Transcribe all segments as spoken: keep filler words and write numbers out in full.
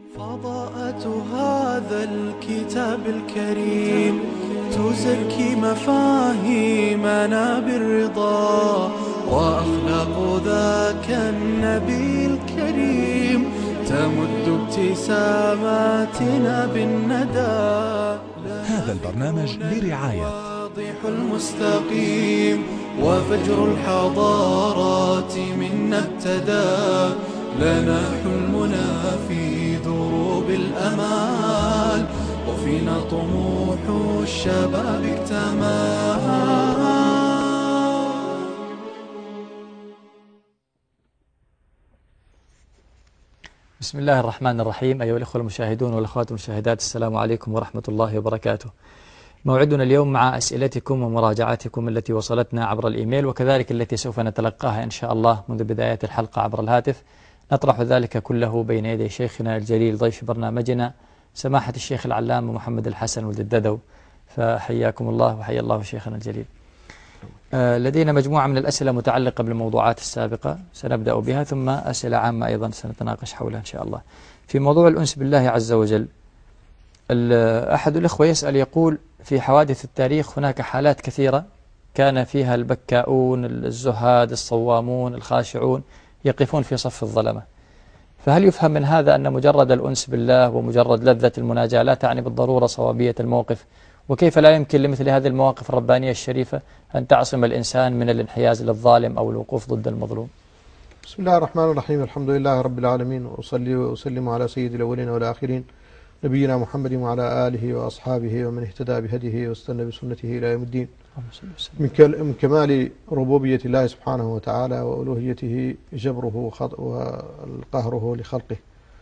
فضاءة هذا الكتاب الكريم تزكي مفاهيمنا بالرضا، وأخلاق ذاك النبي الكريم تمد ابتساماتنا بالندى. هذا البرنامج برعاية واضح المستقيم وفجر الحضارات منا ابتدى، لنا حلمنا في دروب الأمال، وفينا طموح الشباب اكتمل. بسم الله الرحمن الرحيم. أيها الأخوة المشاهدون والأخوات المشاهدات، السلام عليكم ورحمة الله وبركاته. موعدنا اليوم مع أسئلتكم ومراجعاتكم التي وصلتنا عبر الإيميل، وكذلك التي سوف نتلقاها إن شاء الله منذ بداية الحلقة عبر الهاتف. نطرح ذلك كله بين يدي شيخنا الجليل ضيف برنامجنا سماحة الشيخ العلامة محمد الحسن ولد الددو، فحياكم الله وحيا الله شيخنا الجليل. آه لدينا مجموعة من الأسئلة متعلقة بالموضوعات السابقة سنبدأ بها، ثم أسئلة عامة أيضا سنتناقش حولها إن شاء الله. في موضوع الأنس بالله عز وجل، أحد الأخوة يسأل يقول: في حوادث التاريخ هناك حالات كثيرة كان فيها البكاؤون الزهاد الصوامون الخاشعون يقفون في صف الظلمة، فهل يفهم من هذا أن مجرد الأنس بالله ومجرد لذة المناجاة لا تعني بالضرورة صوابية الموقف؟ وكيف لا يمكن لمثل هذه المواقف الربانية الشريفة أن تعصم الإنسان من الانحياز للظالم أو الوقوف ضد المظلوم؟ بسم الله الرحمن الرحيم. الحمد لله رب العالمين، وأصلي وأسلم على سيد الأولين والآخرين نبينا محمد وعلى آله وأصحابه ومن اهتدى بهديه واستنى بسنته إلى يوم الدين. من كمال ربوبية الله سبحانه وتعالى وألوهيته جبره وقهره لخلقه،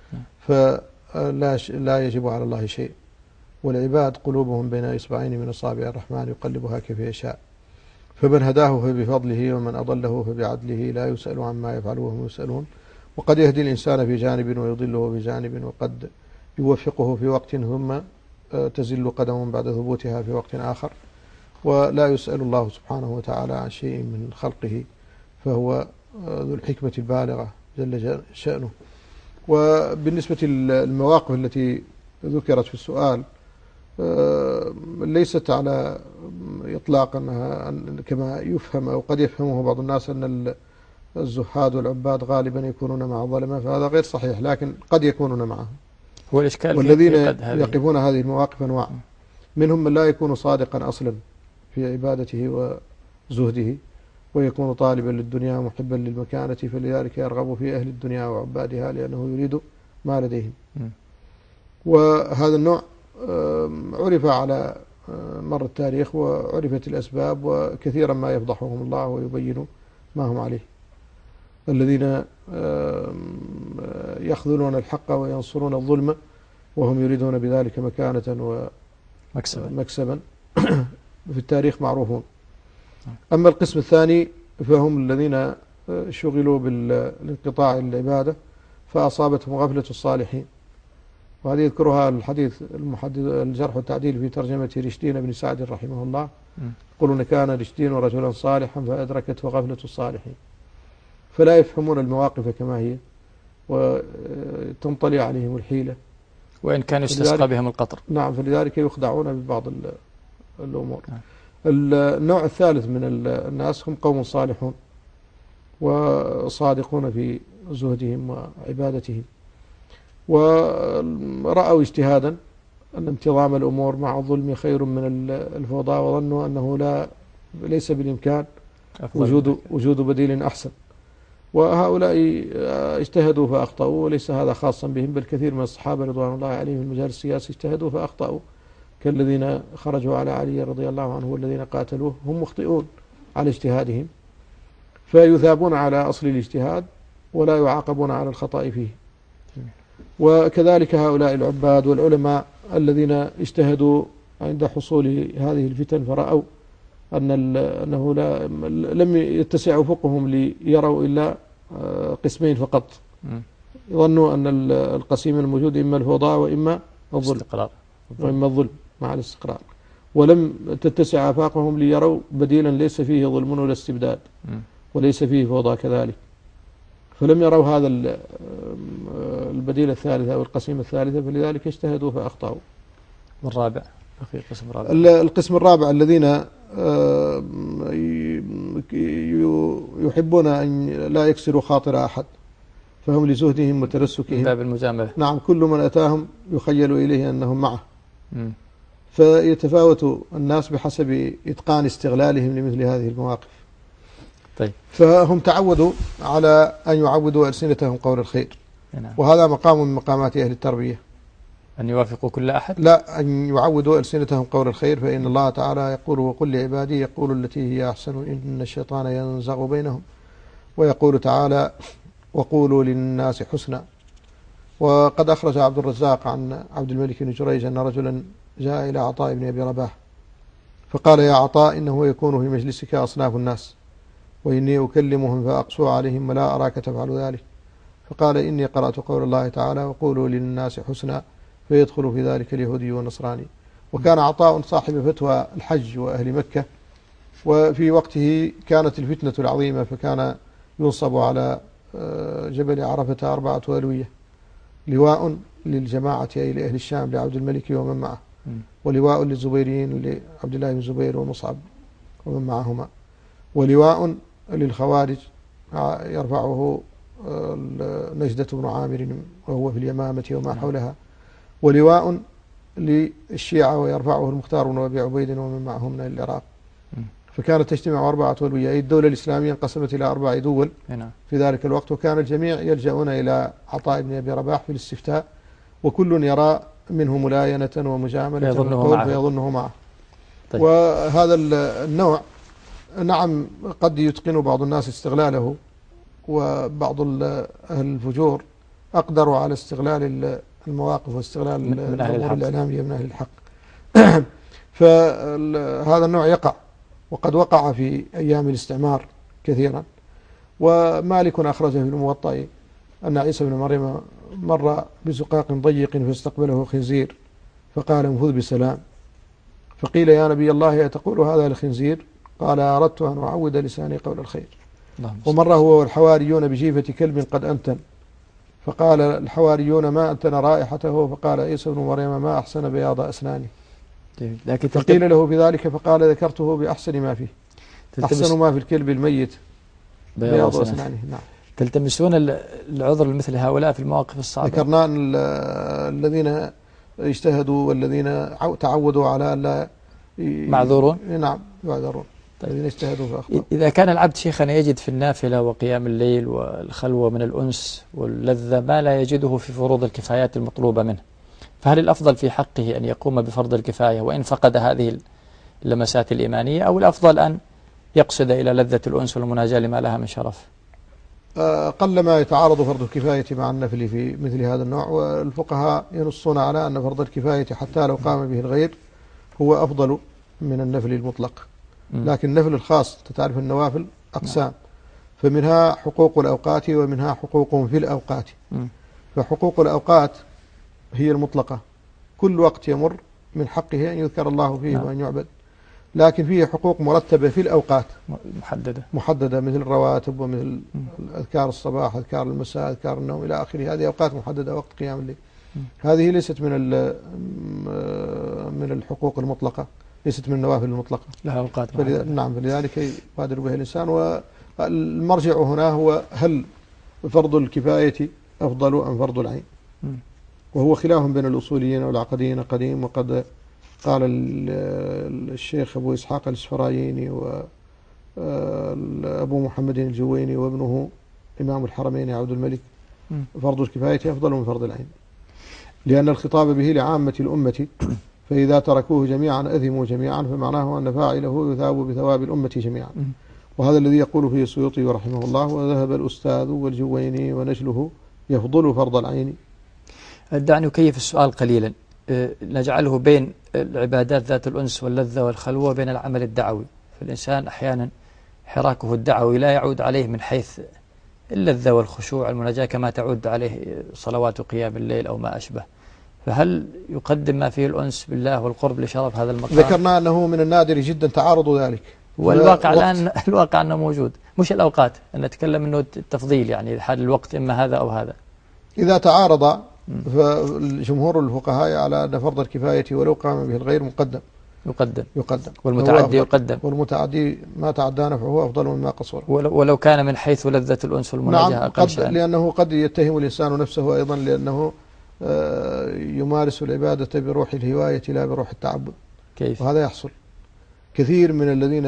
فلا لا يجب على الله شيء، والعباد قلوبهم بين إصبعين من أصابع الرحمن يقلبها كيف يشاء، فمن هداه فبفضله ومن أضله فبعدله، لا يسأل عما يفعل وهم يسألون. وقد يهدي الإنسان في جانب ويضله بجانب، وقد يوفقه في وقت ثم تزل قدم بعد ثبوتها في وقت آخر، ولا يسأل الله سبحانه وتعالى عن شيء من خلقه، فهو ذو الحكمة البالغة جل شأنه. وبالنسبة للمواقف التي ذكرت في السؤال، ليست على إطلاق أنها كما يفهم أو قد يفهمه بعض الناس أن الزهاد والعباد غالبا يكونون مع الظلمة، فهذا غير صحيح، لكن قد يكونون معهم. هو الإشكال والذين يقفون هذه المواقف أنواع، منهم من لا يكون صادقا أصلا في عبادته وزهده، ويكون طالبا للدنيا محبا للمكانة، فلذلك يرغب في أهل الدنيا وعبادها لأنه يريد ما لديهم. وهذا النوع عرف على مر التاريخ وعرفت الأسباب، وكثيرا ما يفضحهم الله ويبين ما هم عليه. الذين يخذلون الحق وينصرون الظلم وهم يريدون بذلك مكانة ومكسبا في التاريخ معروفون. أما القسم الثاني فهم الذين شغلوا بالانقطاع العبادة فأصابتهم غفلة الصالحين، وهذه يذكرها الحديث المحدث الجرح والتعديل في ترجمة رشدين بن سعد رحمه الله، يقولون: كان رشدين رجلا صالحا فأدركته غفلة الصالحين، فلا يفهمون المواقف كما هي وتنطلي عليهم الحيلة، وإن كان يستسقى بهم القطر. نعم، فلذلك يخدعون ببعض الأمور. نعم. النوع الثالث من الناس هم قوم صالحون وصادقون في زهدهم وعبادتهم، ورأوا اجتهادا أن انتظام الأمور مع الظلم خير من الفوضى، وظنوا أنه لا ليس بالإمكان وجود وجود بديل أحسن. وهؤلاء اجتهدوا فأخطأوا، وليس هذا خاصا بهم، بل كثير من الصحابة رضوان الله عليهم في المجال السياسي اجتهدوا فأخطأوا، كالذين خرجوا على علي رضي الله عنه والذين قاتلوه، هم مخطئون على اجتهادهم، فيثابون على أصل الاجتهاد ولا يعاقبون على الخطأ فيه. وكذلك هؤلاء العباد والعلماء الذين اجتهدوا عند حصول هذه الفتن فرأوا أن أنه لا لم يتسع أفقهم ليروا إلا قسمين فقط، يظنوا أن القسيم الموجود إما الفوضى وإما الظلم وإما الظلم مع الاستقرار، ولم تتسع آفاقهم ليروا بديلا ليس فيه ظلم ولا استبداد وليس فيه فوضى كذلك. فلم يروا هذا البديل الثالث أو القسيمة الثالثة، فلذلك اجتهدوا فأخطأوا. والرابع في قسم رابع. القسم الرابع الذين يحبون أن لا يكسروا خاطر أحد، فهم لزهدهم وترسكهم باب المجاملة. نعم، كل من أتاهم يخيل إليه أنهم معه. م. فيتفاوت الناس بحسب إتقان استغلالهم لمثل هذه المواقف. طيب. فهم تعودوا على أن يعودوا ألسنتهم قول الخير. نعم. وهذا مقام من مقامات أهل التربية، أن يوافقوا كل أحد؟ لا، أن يعودوا ألسنتهم قول الخير، فإن الله تعالى يقول: وقل لعبادي يقول التي هي أحسن إن الشيطان ينزغ بينهم. ويقول تعالى: وقولوا للناس حسنا. وقد أخرج عبد الرزاق عن عبد الملك بن جريج أن رجلا جاء إلى عطاء بن أبي رباح فقال: يا عطاء، إنه يكون في مجلسك أصناف الناس، وإني أكلمهم فأقسو عليهم ولا أراك تفعل ذلك. فقال: إني قرأت قول الله تعالى: وقولوا للناس حسنا، فيدخل في ذلك اليهودي والنصراني. وكان عطاء صاحب فتوى الحج وأهل مكة، وفي وقته كانت الفتنة العظيمة، فكان ينصب على جبل عرفة أربعة ألوية: لواء للجماعة أي لأهل الشام لعبد الملك ومن معه، ولواء للزبيريين لعبد الله بن زبير ومصعب ومن معهما، ولواء للخوارج يرفعه نجدة بن عامر وهو في اليمامة وما حولها، ولواء للشيعة ويرفعه المختار بن أبي عبيد ومن معهم من العراق. فكانت تجتمع أربعة ألوية، أي الدولة الإسلامية انقسمت إلى أربع دول في ذلك الوقت، وكان الجميع يلجؤون إلى عطاء بن أبي رباح في الاستفتاء، وكل يرى منه ملاينة ومجاملة فيظنه, فيظنه معه. طيب. وهذا النوع نعم قد يتقن بعض الناس استغلاله، وبعض أهل الفجور أقدروا على استغلال المواقف واستغلال الأمور الإعلامية من أهل الحق. فهذا النوع يقع، وقد وقع في أيام الاستعمار كثيرا. ومالك أخرجه في الموطأ أن عيسى بن مريم مر بزقاق ضيق فاستقبله خنزير فقال: انفذ بسلام. فقيل: يا نبي الله أتقول هذا لخنزير؟ قال: أردت أن أعود لساني قول الخير. ومر هو والحواريون بجيفة كلب قد أنتن، فقال الحواريون: ما أنتن رائحته؟ فقال عيسى بن مريم: ما أحسن بياض أسناني. لكن فقيل له بذلك فقال: ذكرته بأحسن ما فيه، أحسن ما في الكلب الميت بياض أسنانه. نعم. تلتمسون العذر لمثل هؤلاء في المواقف الصعبة. ذكرنا أن الذين اجتهدوا والذين تعودوا على ألا معذورون. نعم يعذرون. طيب. الذين اجتهدوا فأخطأوا. إذا كان العبد شيخنا يجد في النافلة وقيام الليل والخلوة من الأنس واللذة ما لا يجده في فروض الكفايات المطلوبة منه، فهل الأفضل في حقه أن يقوم بفرض الكفاية وإن فقد هذه اللمسات الإيمانية، أو الأفضل أن يقصد إلى لذة الأنس والمناجاة لما لها من شرف؟ قلما يتعارض فرض الكفاية مع النفل في مثل هذا النوع، والفقهاء ينصون على أن فرض الكفاية حتى لو قام به الغير هو أفضل من النفل المطلق. لكن النفل الخاص تتعرف النوافل أقسام، فمنها حقوق الأوقات ومنها حقوق في الأوقات. فحقوق الأوقات هي المطلقة، كل وقت يمر من حقه أن يذكر الله فيه وأن يعبد، لكن فيه حقوق مرتبة في الأوقات محددة محددة مثل الرواتب ومثل أذكار الصباح، أذكار المساء، أذكار النوم إلى آخره. هذه أوقات محددة وقت قيام الليل. هذه ليست من من الحقوق المطلقة، ليست من النوافل المطلقة، لها أوقات فلذا نعم فلذلك يبادر بها الإنسان. والمرجع هنا هو هل فرض الكفاية أفضل أم فرض العين؟ م. وهو خلاف بين الأصوليين والعقديين قديم. وقد قال الشيخ أبو إسحاق الإسفرايني وأبو محمد الجويني وابنه إمام الحرمين عبد الملك: فرض الكفاية أفضل من فرض العين، لأن الخطاب به لعامة الأمة، فإذا تركوه جميعا أثموا جميعا، فمعناه أن فاعله يثاب بثواب الأمة جميعا. وهذا الذي يقول فيه السيوطي رحمه الله: وذهب الأستاذ والجويني ونجله يفضل فرض العين. دعني أكيف السؤال قليلا، نجعله بين العبادات ذات الأنس واللذة والخلوة بين العمل الدعوي. فالإنسان أحيانا حراكه الدعوي لا يعود عليه من حيث اللذة والخشوع المناجاة كما تعود عليه صلوات قيام الليل أو ما أشبه، فهل يقدم ما فيه الأنس بالله والقرب لشرف هذا المقام؟ ذكرنا أنه من النادر جدا تعارض ذلك، والواقع الآن الواقع أنه موجود، مش الأوقات، أن نتكلم أنه التفضيل، يعني حال الوقت إما هذا أو هذا. إذا تعارض فالجمهور الفقهاء على أن فرض الكفاية ولو قام به الغير مقدم يقدم يقدم والمتعدي يقدم، والمتعدي ما تعدى نفعه أفضل مما قصر، ولو كان من حيث لذة الأنس والمناجاة نعم أقل شأن. لأنه قد يتهم الإنسان نفسه أيضا لأنه يمارس العبادة بروح الهواية لا بروح التعبد. كيف؟ وهذا يحصل كثير من الذين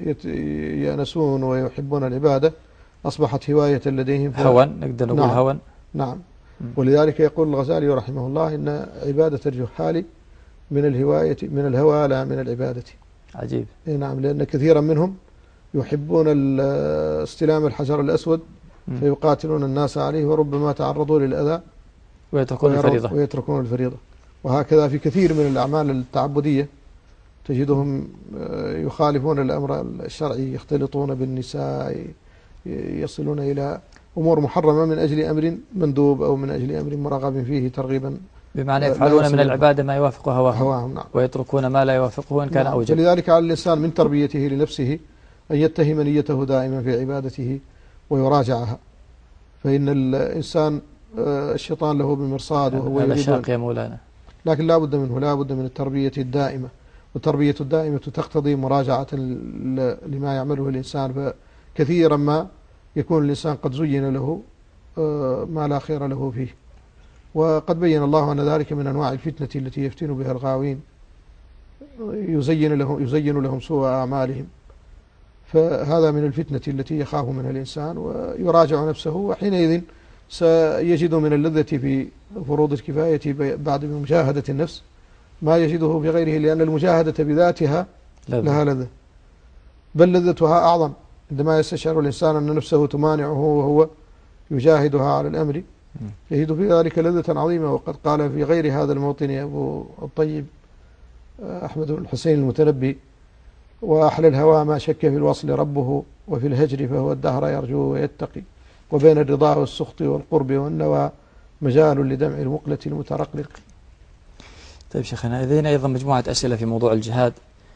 يأنسون ويحبون العبادة أصبحت هواية لديهم هوى، نقدر نقول نعم هوى. نعم. ولذلك يقول الغزالي رحمه الله إن عبادة الجهال من الهواية من الهوى لا من العبادة. عجيب. نعم، لأن كثيرا منهم يحبون استلام الحجر الأسود فيقاتلون الناس عليه وربما تعرضوا للأذى ويتركون الفريضة ويتركون الفريضة. وهكذا في كثير من الأعمال التعبدية تجدهم يخالفون الأمر الشرعي، يختلطون بالنساء، يصلون إلى أمور محرمة من أجل أمر مندوب أو من أجل أمر مرغب فيه ترغيبا، بمعنى يفعلون من العبادة ما يوافق هواهم, هواهم نعم. ويتركون ما لا يوافقه إن كان نعم. أوجب. لذلك على الإنسان من تربيته لنفسه أن يتهم نيته دائما في عبادته ويراجعها، فإن الإنسان الشيطان له بمرصاد وهو هذا شاق يا مولانا، لكن لا بد منه، لا بد من التربية الدائمة، والتربية الدائمة تقتضي مراجعة لما يعمله الإنسان، فكثيرا ما يكون الإنسان قد زين له ما لا خير له فيه. وقد بين الله أن ذلك من أنواع الفتنة التي يفتن بها الغاوين، يزين لهم, يزين لهم سوء أعمالهم، فهذا من الفتنة التي يخاف منها الإنسان ويراجع نفسه، وحينئذ سيجد من اللذة في فروض الكفاية بعد مجاهدة النفس ما يجده في غيره، لأن المجاهدة بذاتها لها لذة، بل لذتها أعظم عندما يستشعر الإنسان أن نفسه تمانعه وهو يجاهدها على الأمر، يجد في ذلك لذة عظيمة. وقد قال في غير هذا الموطن أبو الطيب أحمد بن الحسين المتنبي: وأحلى الهوى ما شك في الوصل ربه، وفي الهجر فهو الدهر يرجو ويتقي، وبين الرضا والسخط والقرب والنوى مجال لدمع المقلة المترقلق. طيب شيخنا، لدينا أيضا مجموعة أسئلة في موضوع الجهاد.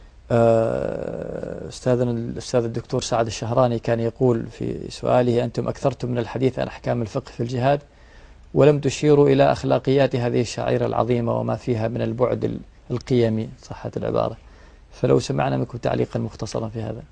أستاذنا الأستاذ الدكتور سعد الشهراني كان يقول في سؤاله: أنتم أكثرتم من الحديث عن أحكام الفقه في الجهاد ولم تشيروا إلى أخلاقيات هذه الشعيرة العظيمة وما فيها من البعد القيمي، صحة العبارة، فلو سمعنا منكم تعليقا مختصرا في هذا.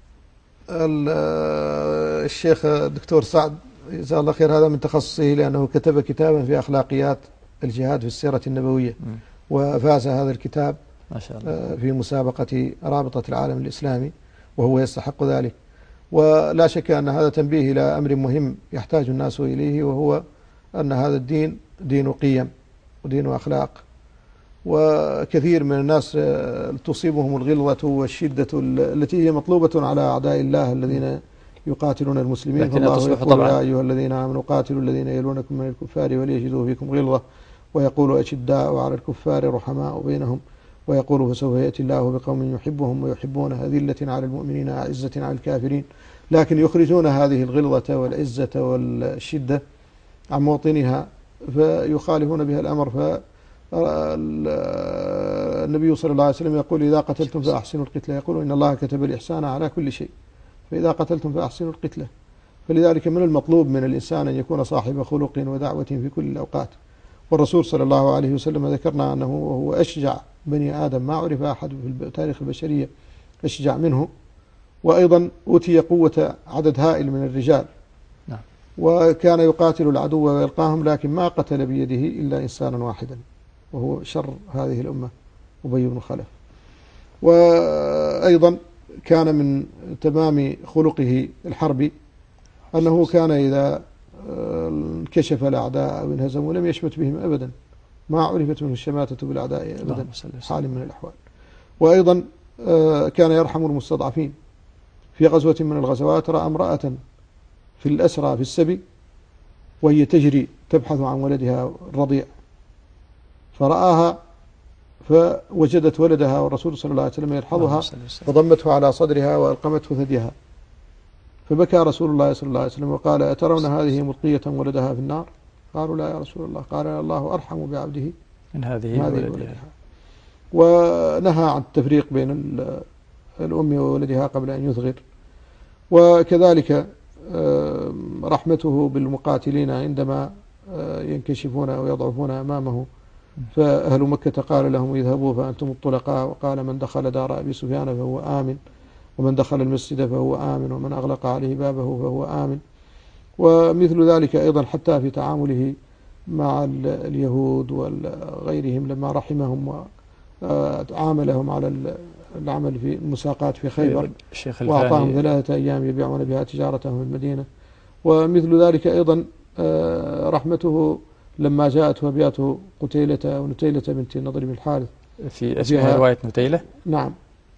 الشيخ الدكتور سعد جزاه الله خير هذا من تخصصه، لأنه كتب كتابا في أخلاقيات الجهاد في السيرة النبوية، م. وفاز هذا الكتاب ما شاء الله في مسابقة رابطة العالم الإسلامي، وهو يستحق ذلك. ولا شك أن هذا تنبيه إلى أمر مهم يحتاج الناس إليه، وهو أن هذا الدين دين قيم ودين أخلاق، وكثير من الناس تصيبهم الغلظة والشدة التي هي مطلوبة على أعداء الله الذين يقاتلون المسلمين. فالله يقول: يا أيها الذين آمنوا قاتلوا الذين يلونكم من الكفار وليجدوا فيكم غلظة، ويقول: أشداء على الكفار رحماء بينهم، ويقول: فسوف يأتي الله بقوم يحبهم ويحبونه أذلة على المؤمنين أعزة على الكافرين. لكن يخرجون هذه الغلظة والعزة والشدة عن موطنها فيخالفون بها الأمر. فالنبي صلى الله عليه وسلم يقول: إذا قتلتم فأحسنوا القتلة، يقول: إن الله كتب الإحسان على كل شيء، فإذا قتلتم فأحسنوا القتلة. فلذلك من المطلوب من الإنسان أن يكون صاحب خلق ودعوة في كل الأوقات. والرسول صلى الله عليه وسلم ذكرنا أنه هو أشجع بني آدم، ما عرف أحد في تاريخ البشرية أشجع منه، وأيضا أوتي قوة عدد هائل من الرجال، نعم. وكان يقاتل العدو ويلقاهم، لكن ما قتل بيده إلا إنسانا واحدا، وهو شر هذه الأمة أبي بن خلف. وأيضا كان من تمام خلقه الحربي أنه كان إذا انكشف الأعداء أو انهزموا لم يشمت بهم أبدا، ما عرفت منه الشماتة بالأعداء أبدا حال من الأحوال. وأيضا كان يرحم المستضعفين. في غزوة من الغزوات رأى امرأة في الأسرى في السبي وهي تجري تبحث عن ولدها الرضيع، فرآها فوجدت ولدها والرسول صلى الله عليه وسلم يلحظها، فضمته على صدرها وألقمته ثديها، فبكى رسول الله صلى الله عليه وسلم وقال: أترون هذه ملقية ولدها في النار؟ قالوا: لا يا رسول الله. قال: الله أرحم بعبده من هذه ولدها. ونهى عن التفريق بين الأم وولدها قبل أن يثغر. وكذلك رحمته بالمقاتلين عندما ينكشفون أو يضعفون أمامه، فأهل مكة قال لهم اذهبوا فأنتم الطلقاء، وقال من دخل دار أبي سفيان فهو آمن، ومن دخل المسجد فهو آمن، ومن أغلق عليه بابه فهو آمن. ومثل ذلك أيضا حتى في تعامله مع اليهود وغيرهم لما رحمهم وعاملهم على العمل في المساقات في خيبر، وأعطاهم ثلاثة أيام يبيعون بها تجارتهم في المدينة. ومثل ذلك أيضا رحمته لما جاءت وبياته قتيلة أو نتيلة بنت النضر بن الحارث، في اسمها رواية نتيلة. نعم.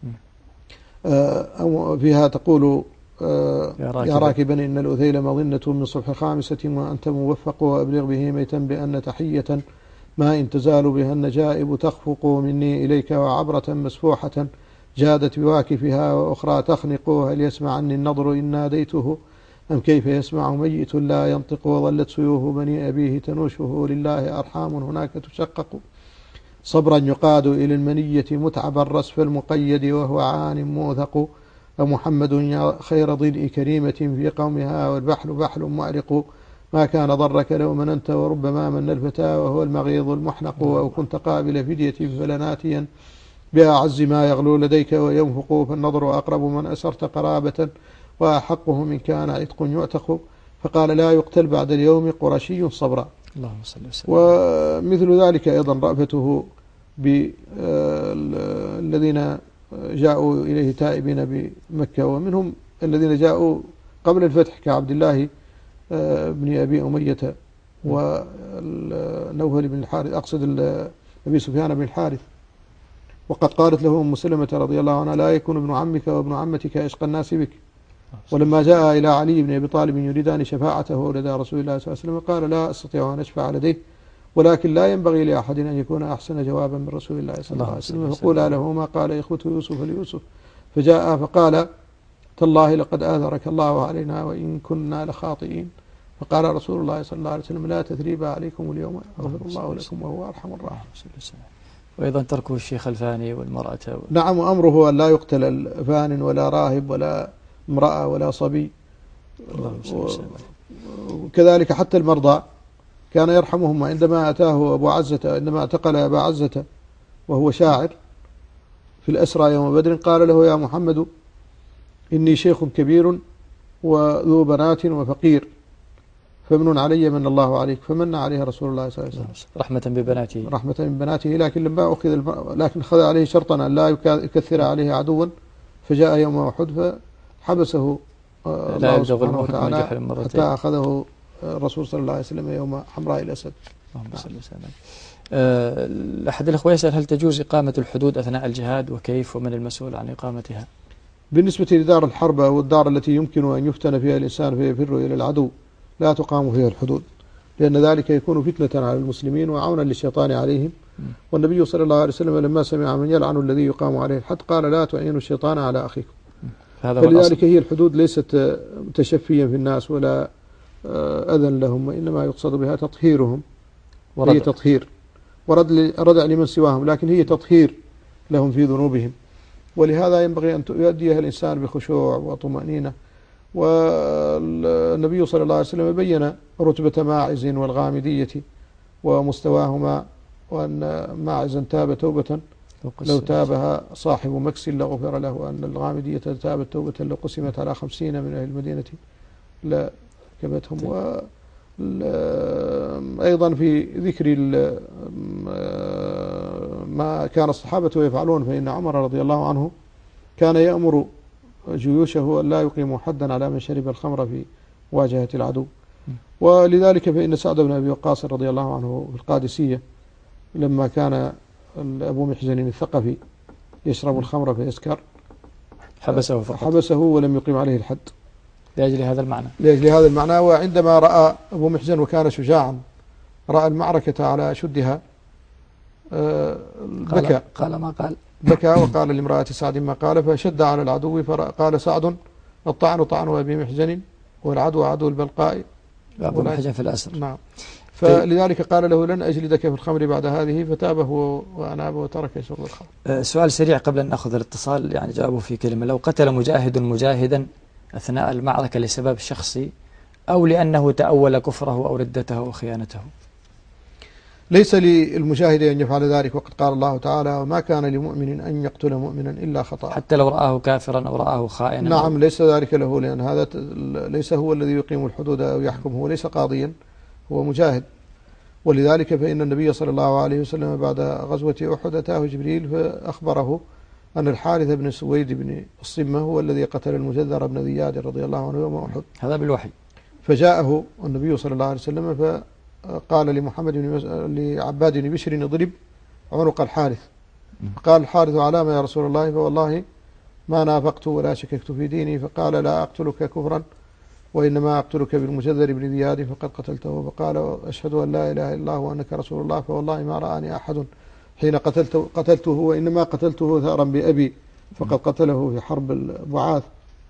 فيها تقول يا راكبا إن الأذيل مظنة من صبح خامسة وأنت موفق، وأبلغ به ميتا بأن تحية ما إن تزال بها النجائب تخفق مني إليك، وعبرة مسفوحة جادت بواكفها وأخرى تخنق، هل يسمع عني النضر إن ناديته أم كيف يسمع ميت لا ينطق، وظلت سيوف بني أبيه تنوشه لله أرحام هناك تشقق، صبرا يقاد إلى المنية متعب الرسف المقيد وهو عان موثق، ومحمد يا خير ضلء كريمة في قومها والبحل بحل معرق، ما كان ضرك لو مننت وربما من الفتى وهو المغيظ المحنق، أو كنت قابل فدية فلناتيا بأعز ما يغلو لديك وينفق، فالنظر أقرب من أسرت قرابة وأحقه من كان عتق يعتق، فقال لا يقتل بعد اليوم قرشي صبرا. اللهم صل وسلم. ومثل ذلك أيضا رأفته بالذين جاءوا إليه تائبين بمكة، ومنهم الذين جاءوا قبل الفتح كعبد الله بن أبي أمية ونوفل بن الحارث، أقصد أبي سفيان بن الحارث. وقد قالت له أم سلمة رضي الله عنها لا يكون ابن عمك وابن عمتك أشقى الناس بك. ولما جاء إلى علي بن أبي طالب يريدان شفاعته لدى رسول الله صلى الله عليه وسلم قال لا أستطيع أن أشفع لديه، ولكن لا ينبغي لأحد أن يكون أحسن جوابا من رسول الله صلى الله عليه وسلم، فقولا له ما قال إخوة يوسف ليوسف، فجاء فقال تالله لقد آثرك الله علينا وإن كنا لخاطئين، فقال رسول الله صلى الله عليه وسلم لا تثريب عليكم اليوم يغفر الله لكم وهو أرحم الراحمين. وأيضا تركه الشيخ الفاني والمرأة و... نعم، وأمره أن لا يقتل الفان ولا راهب ولا امرأة ولا صبي، وكذلك حتى المرضى كان يرحمهم. عندما أتاه أبو عزة، عندما اعتقل أبا عزة وهو شاعر في الأسرى يوم بدر، قال له يا محمد إني شيخ كبير وذو بنات وفقير، فمن علي من الله عليك، فمن عليه رسول الله صلى الله عليه وسلم رحمة ببناته رحمة ببناته لكن لما أخذ لكن خذ عليه شرطا أن لا يكثر عليه عدوا، فجاء يوم أحد فحبسه الله سبحانه وتعالى حتى أخذه الرسول صلى الله عليه وسلم يوم حمراء الأسد. اللهم صل وسلم. أه أحد الأخوة يسأل هل تجوز إقامة الحدود أثناء الجهاد، وكيف، ومن المسؤول عن إقامتها؟ بالنسبة لدار الحرب والدار التي يمكن أن يفتن فيها الإنسان فيفر إلى العدو لا تقام فيها الحدود، لأن ذلك يكون فتنة على المسلمين وعونا للشيطان عليهم. والنبي صلى الله عليه وسلم لما سمع من يلعن الذي يقام عليه الحد قال لا تعينوا الشيطان على أخيكم. فلذلك هي الحدود ليست تشفيا في الناس ولا أذى لهم، وإنما يقصد بها تطهيرهم، هي تطهير وردع لمن سواهم، لكن هي تطهير لهم في ذنوبهم، ولهذا ينبغي أن يؤديها الإنسان بخشوع وطمأنينة. والنبي صلى الله عليه وسلم بين رتبة ماعز والغامدية ومستواهما، وأن ماعزا تاب توبة لو تابها صاحب مكس لغفر له، وأن الغامدية تابت توبة لو قسمت على خمسين من أهل المدينة لا كبتهم. وأيضا في ذكر ما كان الصحابة يفعلون، فإن عمر رضي الله عنه كان يأمر جيوشه أن لا يقيموا حدا على من شرب الخمر في مواجهة العدو. ولذلك فإن سعد بن أبي وقاص رضي الله عنه في القادسية لما كان أبو محزن الثقفي يشرب الخمر فيسكر حبسه فقط حبسه ولم يقيم عليه الحد لأجل هذا المعنى لأجل هذا المعنى. وعندما رأى أبو محزن وكان شجاعا رأى المعركة على شدها بكى قال, قال ما قال بكى وقال لامرأة سعد ما قال، فشد على العدو فقال سعد الطعن طعن أبي محزن والعدو عدو البلقاء أبو محزن في الأسر. نعم. فلذلك قال له لن أجلدك في الخمر بعد هذه، فتابه وأناب وترك شرب الخمر. سؤال سريع قبل أن نأخذ الاتصال، يعني جاوبه في كلمة. لو قتل مجاهد مجاهدا أثناء المعركة لسبب شخصي أو لأنه تأول كفره أو ردته أو خيانته، ليس للمجاهد أن يفعل ذلك، وقد قال الله تعالى وما كان لمؤمن أن يقتل مؤمنا إلا خطأ، حتى لو رآه كافرا أو رآه خائنا. نعم، ليس ذلك له، لأن هذا ليس هو الذي يقيم الحدود أو يحكم، هو ليس قاضيا، هو مجاهد. ولذلك فإن النبي صلى الله عليه وسلم بعد غزوة أحد أتاه جبريل فأخبره أن الحارث بن سويد بن الصمة هو الذي قتل المجذر بن ذياد رضي الله عنه يوم أحد، هذا بالوحي. فجاءه النبي صلى الله عليه وسلم فقال لمحمد بن مس... لعباد بن بشر اضرب عنق الحارث، فقال الحارث على ما يا رسول الله؟ فوالله ما نافقت ولا شككت في ديني، فقال لا أقتلك كفرا وإنما أقتلك بالمجذر بن ذياد فقد قتلته، فقال أشهد أن لا إله إلا الله وأنك رسول الله، فوالله ما رآني أحد حين قتلته, قتلته وإنما قتلته ثأرا بأبي، فقد قتله في حرب البعاث،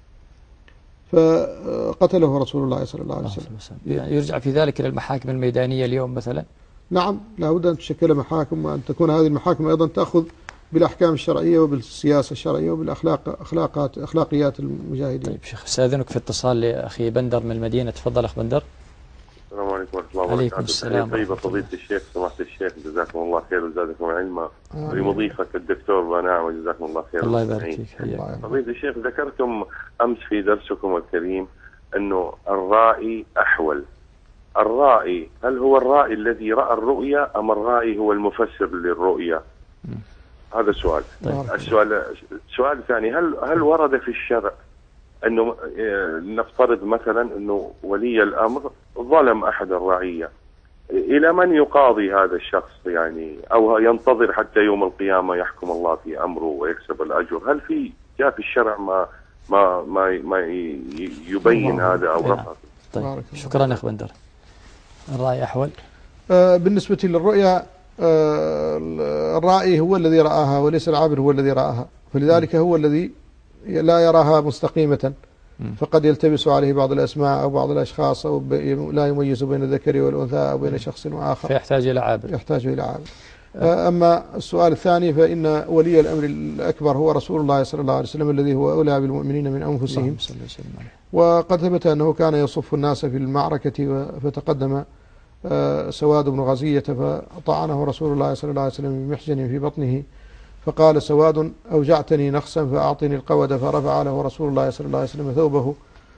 فقتله رسول الله صلى الله عليه وسلم. يعني يرجع في ذلك إلى المحاكم الميدانية اليوم مثلا؟ نعم، لا بد أن تشكل محاكم، وأن تكون هذه المحاكم أيضا تأخذ بالأحكام الشرعية وبالسياسة الشرعية وبالأخلاق أخلاقات أخلاقيات المجاهدين. طيب شيخ، استاذنك في اتصال لأخي بندر من المدينة. تفضل أخ بندر. السلام عليكم ورحمة الله وبركاته. عليكم السلام. طيبة فضيلة الشيخ، سماحة الشيخ، جزاكم الله خير وزادكم علما، ولمضيفك الدكتور بناع وجزاكم الله خير. الله يبارك فيك. فضيلة الشيخ، ذكرتم أمس في درسكم الكريم أنه الرائي أحول. الرائي هل هو الرائي الذي رأى الرؤيا أم الرائي هو المفسر للرؤيا؟ هذا سؤال. طيب. السؤال السؤال الثاني، هل هل ورد في الشرع انه نفترض مثلا انه ولي الامر ظلم احد الرعيه، الى من يقاضي هذا الشخص يعني، او ينتظر حتى يوم القيامه يحكم الله في امره ويكسب الاجر؟ هل في جاء في الشرع ما ما ما, ما يبين هذا او رفض؟ طيب شكرا اخ بندر. الرأي احول. آه بالنسبه للرؤيا، آه الرائي هو الذي رآها وليس العابر هو الذي رآها، فلذلك هو الذي لا يراها مستقيمة، فقد يلتبس عليه بعض الأسماء أو بعض الأشخاص أو لا يميز بين الذكر والأنثى أو بين شخص وآخر، فيحتاج إلى عابر. يحتاج إلى عابر. أما السؤال الثاني فإن ولي الأمر الأكبر هو رسول الله صلى الله عليه وسلم الذي هو أولى بالمؤمنين من أنفسهم، وقد ثبت أنه كان يصف الناس في المعركة فتقدم سواد بن غزية فطعنه رسول الله صلى الله عليه وسلم بمحجن في بطنه، فقال سواد أوجعتني نخسا فأعطني القود، فرفع له رسول الله صلى الله عليه وسلم ثوبه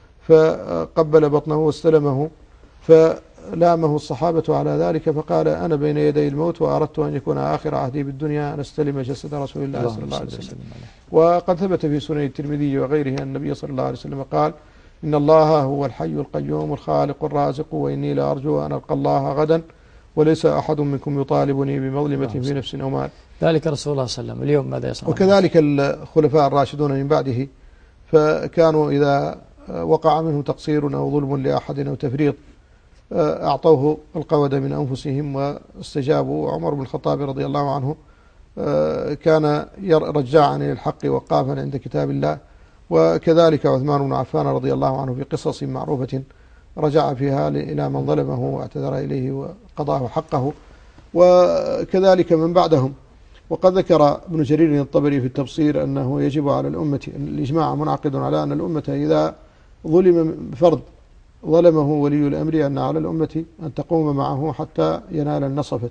فقبل بطنه واستلمه، فلامه الصحابة على ذلك، فقال أنا بين يدي الموت وأردت أن يكون آخر عهدي بالدنيا أن أستلم جسد رسول الله صلى الله عليه وسلم. وقد ثبت في سنن الترمذي وغيره أن النبي صلى الله عليه وسلم قال إن الله هو الحي القيوم الخالق الرازق، وإني لأرجو أن ألقى الله غدا وليس أحد منكم يطالبني بمظلمة في نفس أو مال. ذلك رسول الله صلى الله عليه وسلم. اليوم ماذا يصنع؟ وكذلك الخلفاء الراشدون من بعده، فكانوا إذا وقع منهم تقصير أو ظلم لأحد أو تفريط أعطوه القود من أنفسهم واستجابوا. عمر بن الخطاب رضي الله عنه كان رجاعا للحق وقافا عند كتاب الله، وكذلك عثمان بن عفان رضي الله عنه في قصص معروفة رجع فيها إلى من ظلمه واعتذر إليه وقضاه حقه، وكذلك من بعدهم. وقد ذكر ابن جرير الطبري في التفسير أنه يجب على الأمة، الإجماع منعقد على أن الأمة إذا ظلم فرد ظلمه ولي الأمر أن على الأمة أن تقوم معه حتى ينال النصفة.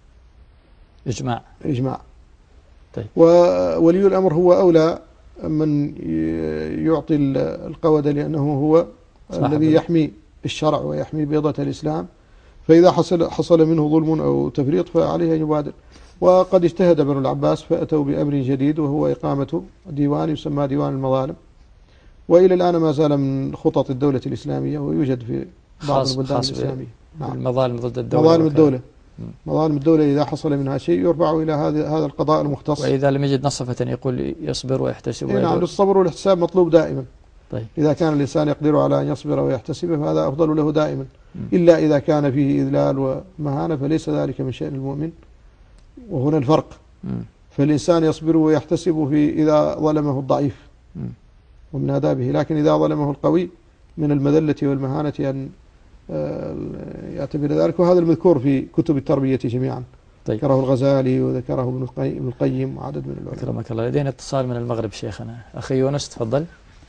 إجماع. إجماع. طيب. وولي الأمر هو أولى من يعطي القود، لأنه هو الذي يحمي الشرع ويحمي بيضة الإسلام، فإذا حصل حصل منه ظلم أو تفريط فعليه أن يبادر. وقد اجتهد ابن العباس فأتوا بأمر جديد وهو إقامة ديوان يسمى ديوان المظالم، وإلى الآن ما زال من خطط الدولة الإسلامية ويوجد في بعض البلدان الإسلامية. نعم. المظالم ضد الدولة. مظالم الدولة. مظالم الدولة إذا حصل منها شيء يرفع إلى هذا هذا القضاء المختص. وإذا لم يجد نصفة يقول يصبر ويحتسب. نعم، الصبر والاحتساب مطلوب دائما. طيب. إذا كان الإنسان يقدر على أن يصبر ويحتسب فهذا أفضل له دائما، إلا إذا كان فيه إذلال ومهانة فليس ذلك من شأن المؤمن، وهنا الفرق. فالإنسان يصبر ويحتسب في إذا ظلمه الضعيف ومن آدابه، لكن إذا ظلمه القوي من المذلة والمهانة أن يعتبر ذلك، وهذا المذكور في كتب التربية جميعا. طيب. ذكره الغزالي وذكره ابن القيم وعدد من العلماء. أكرمك الله. لدينا اتصال من المغرب شيخنا، أخي يونس تفضل.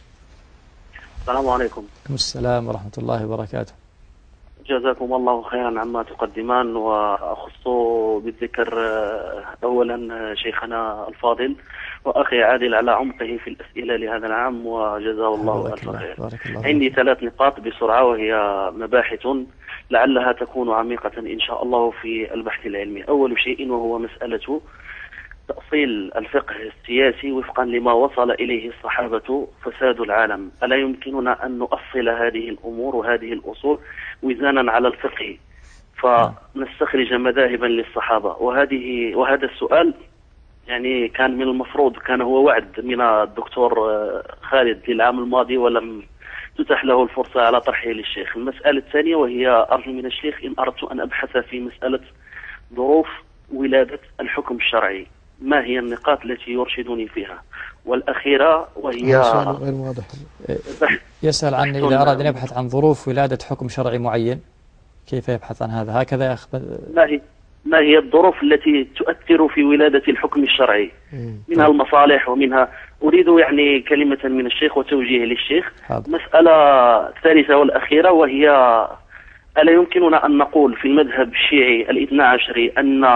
السلام عليكم. عليكم السلام ورحمة الله وبركاته. جزاكم الله خيرا عما تقدمان، وأخص بالذكر أولا شيخنا الفاضل وأخي عادل على عمقه في الأسئلة لهذا العام، وجزاه الله ألف خير. عندي ثلاث نقاط بسرعة، وهي مباحث لعلها تكون عميقة إن شاء الله في البحث العلمي. أول شيء وهو مسألة تأصيل الفقه السياسي وفقا لما وصل إليه الصحابة فساد العالم. ألا يمكننا أن نؤصل هذه الأمور وهذه الأصول وزانا على الفقه فنستخرج مذاهبا للصحابة؟ وهذه وهذا السؤال يعني كان من المفروض، كان هو وعد من الدكتور خالد للعام الماضي ولم تتح له الفرصة على طرحه للشيخ. المسألة الثانية وهي أرجو من الشيخ إن أردت أن أبحث في مسألة ظروف ولادة الحكم الشرعي، ما هي النقاط التي يرشدني فيها؟ والأخيرة وهي غير واضح. يسأل عن إذا أراد أن يبحث عن ظروف ولادة حكم شرعي معين كيف يبحث عن هذا؟ هكذا يا أخ. ما هي ما هي الظروف التي تؤثر في ولادة الحكم الشرعي؟ منها المصالح ومنها أريد يعني كلمة من الشيخ وتوجيه للشيخ. مسألة الثالثة والأخيرة وهي ألا يمكننا أن نقول في المذهب الشيعي الاثنى عشري أن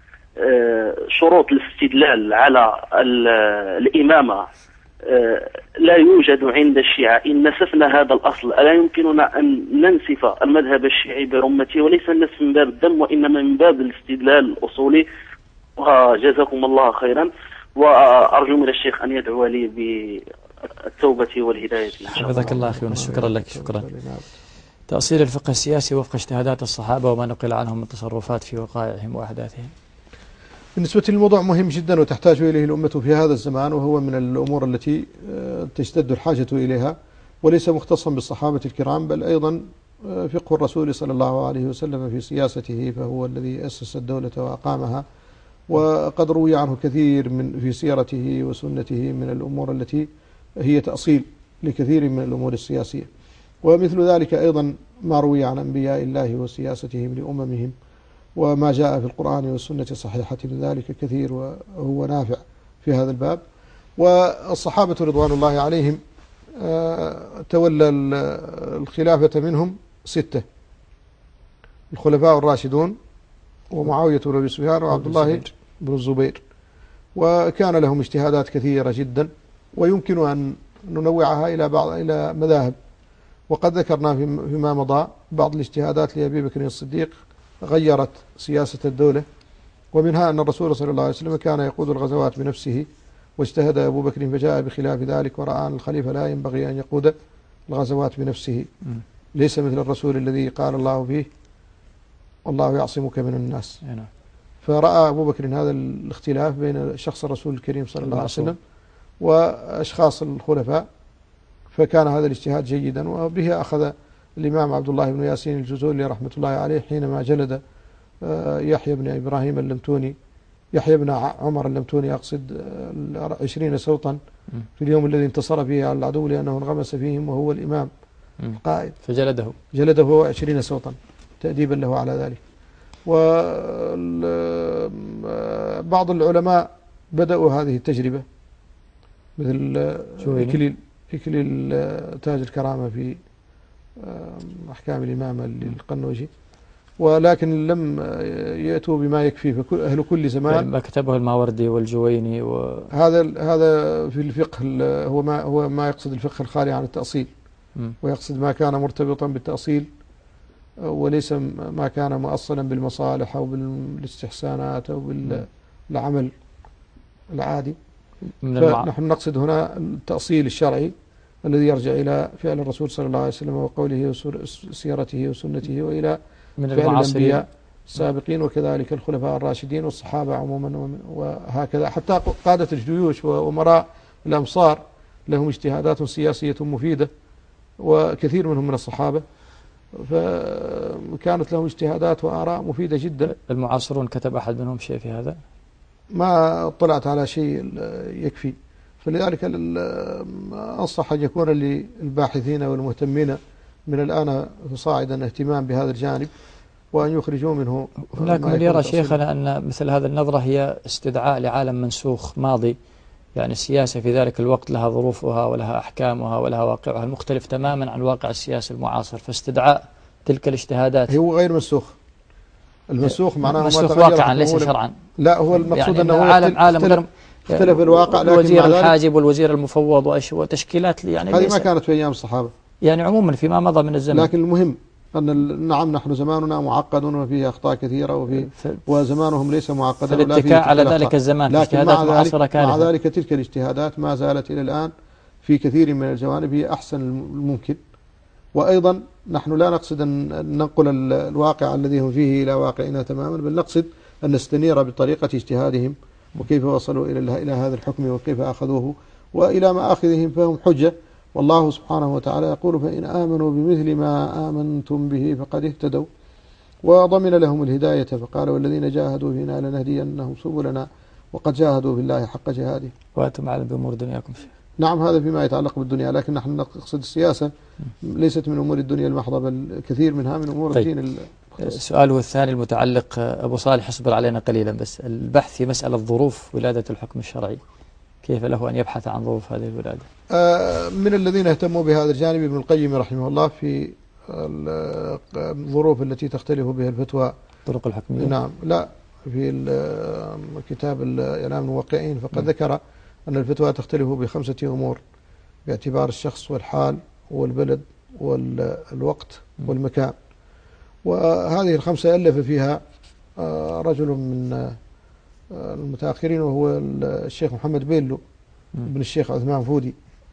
شروط الاستدلال على الإمامة لا يوجد عند الشيعة إن نسفنا هذا الأصل؟ ألا يمكننا أن ننسف المذهب الشيعي برمته، وليس النسف من باب الدم وإنما من باب الاستدلال الأصولي؟ وجزاكم الله خيرا، وأرجو من الشيخ أن يدعو لي بالتوبة والهداية. حفظك الله أخي ونس، شكرا لك. شكرا. تأصيل الفقه السياسي وفق اجتهادات الصحابة وما نقل عنهم من تصرفات في وقائعهم وأحداثهم. بالنسبة للموضوع مهم جدا وتحتاج إليه الأمة في هذا الزمان، وهو من الأمور التي تشتد الحاجة إليها، وليس مختصا بالصحابة الكرام بل أيضا فقه الرسول صلى الله عليه وسلم في سياسته، فهو الذي أسس الدولة وأقامها، وقد روي عنه كثير من في سيرته وسنته من الأمور التي هي تأصيل لكثير من الأمور السياسية. ومثل ذلك أيضا ما روي عن أنبياء الله وسياستهم لأممهم، وما جاء في القرآن والسنة الصحيحة من ذلك كثير وهو نافع في هذا الباب. والصحابة رضوان الله عليهم تولى الخلافة منهم ستة: الخلفاء الراشدون ومعاوية بن أبي سفيان وعبد الله بن الزبير، وكان لهم اجتهادات كثيرة جدا ويمكن أن ننوعها إلى بعض إلى مذاهب. وقد ذكرنا فيما مضى بعض الاجتهادات لأبي بكر الصديق غيرت سياسة الدولة، ومنها أن الرسول صلى الله عليه وسلم كان يقود الغزوات بنفسه، واجتهد أبو بكر فجاء بخلاف ذلك ورأى أن الخليفة لا ينبغي أن يقود الغزوات بنفسه، ليس مثل الرسول الذي قال الله فيه والله يعصمك من الناس. فرأى أبو بكر هذا الاختلاف بين شخص الرسول الكريم صلى الله عليه وسلم وأشخاص الخلفاء، فكان هذا الاجتهاد جيدا، وبه أخذ الإمام عبد الله بن ياسين الجزولي رحمة الله عليه حينما جلد يحيى بن إبراهيم اللمتوني يحيى بن عمر اللمتوني أقصد عشرين سوطا في اليوم الذي انتصر فيه على العدو لأنه انغمس فيهم وهو الإمام القائد، فجلده جلده عشرين سوطا تأديبا له على ذلك. وبعض العلماء بدأوا هذه التجربة مثل إكليل إكليل تاج الكرامة في أحكام الإمامة للقنوجي، ولكن لم يأتوا بما يكفي. فكل أهل كل زمان ما كتبه الماوردي والجويني و... هذا هذا في الفقه هو ما هو ما يقصد الفقه الخالي عن التأصيل، م. ويقصد ما كان مرتبطا بالتأصيل وليس ما كان مؤصلا بالمصالح أو بالاستحسانات أو بالعمل العادي. فنحن نقصد هنا التأصيل الشرعي الذي يرجع إلى فعل الرسول صلى الله عليه وسلم وقوله وسيرته وسنته، وإلى من فعل الأنبياء السابقين وكذلك الخلفاء الراشدين والصحابة عموما، وهكذا حتى قادة الجيوش وأمراء الأمصار لهم اجتهادات سياسية مفيدة، وكثير منهم من الصحابة فكانت لهم اجتهادات وآراء مفيدة جدا. المعاصرون كتب أحد منهم شيء في هذا؟ ما اطلعت على شيء يكفي، فلذلك أنصح أن يكون للباحثين والمهتمين من الآن صاعدا اهتمام بهذا الجانب، وأن يخرجوا منه. هناك من يرى شيخنا أن مثل هذه النظرة هي استدعاء لعالم منسوخ ماضي، يعني السياسة في ذلك الوقت لها ظروفها ولها أحكامها ولها واقعها المختلف تماما عن واقع السياسة المعاصر، فاستدعاء تلك الاجتهادات هو غير منسوخ. المنسوخ معناه منسوخ واقعا ليس شرعا. لا، هو المقصود يعني أنه عالم عالم غير اختلف الواقع، لكن الوزير الحاجب والوزير المفوض وتشكيلات يعني هذه ما كانت في أيام الصحابة، يعني عموما فيما مضى من الزمن. لكن المهم أن نعم نحن زماننا معقد وفيه أخطاء كثيرة وفيه وزمانهم ليس معقدا، فالاتكاء على ذلك الزمان في اجتهادات معاصرة كانت. مع ذلك تلك الاجتهادات ما زالت إلى الآن في كثير من الجوانب هي أحسن الممكن. وأيضا نحن لا نقصد أن ننقل الواقع الذي هم فيه إلى واقعنا تماما، بل نقصد أن نستنير بطريقة اجتهادهم وكيف وصلوا إلى إلى هذا الحكم وكيف أخذوه وإلى ما أخذهم فهم حجة. والله سبحانه وتعالى يقول: فإن آمنوا بمثل ما آمنتم به فقد اهتدوا وضمن لهم الهداية، فقال: والذين جاهدوا فينا لنهدينهم سبلنا وقد جاهدوا بالله حق جهاده. وأنتم أعلم بأمور دنياكم شيخ. نعم، هذا فيما يتعلق بالدنيا، لكن نحن نقصد السياسة ليست من أمور الدنيا المحضة، بل كثير منها من أمور طيب. الدين. سؤاله الثاني المتعلق، أبو صالح اصبر علينا قليلا بس، البحث في مسألة ظروف ولادة الحكم الشرعي، كيف له أن يبحث عن ظروف هذه الولادة؟ آه من الذين اهتموا بهذا الجانب ابن القيم رحمه الله في الظروف التي تختلف بها الفتوى طرق الحكمية. نعم، لا، في كتاب إعلام الموقعين فقد ذكر أن الفتوى تختلف بخمسة أمور باعتبار الشخص والحال والبلد والوقت والمكان. وهذه الخمسة ألف فيها رجل من المتأخرين وهو الشيخ محمد بيلو ابن الشيخ عثمان فودي،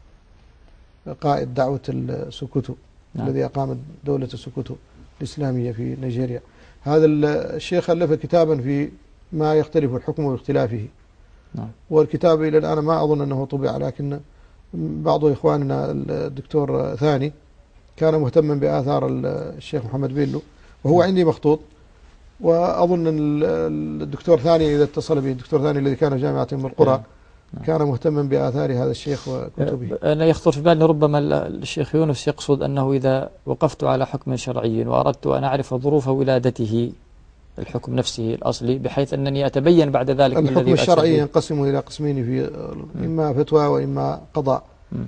قائد دعوة السوكوتو. نعم. الذي أقام دولة السوكوتو الإسلامية في نيجيريا. هذا الشيخ ألف كتابا في ما يختلف الحكم واختلافه. نعم. والكتاب إلى الآن ما أظن أنه طبع، لكن بعض إخواننا الدكتور ثاني كان مهتما بآثار الشيخ محمد بيلو وهو نعم. عندي مخطوط، وأظن أن الدكتور ثاني إذا اتصل به الدكتور ثاني الذي كان في جامعة أم القرى نعم. كان مهتما بآثار هذا الشيخ وكتبه. أنا يخطر في بالي ربما الشيخ يونس يقصد أنه إذا وقفت على حكم شرعي وأردت أن أعرف ظروف ولادته، الحكم نفسه الأصلي، بحيث أنني أتبين بعد ذلك الحكم الشرعي ينقسم إلى قسمين، في إما فتوى وإما قضاء.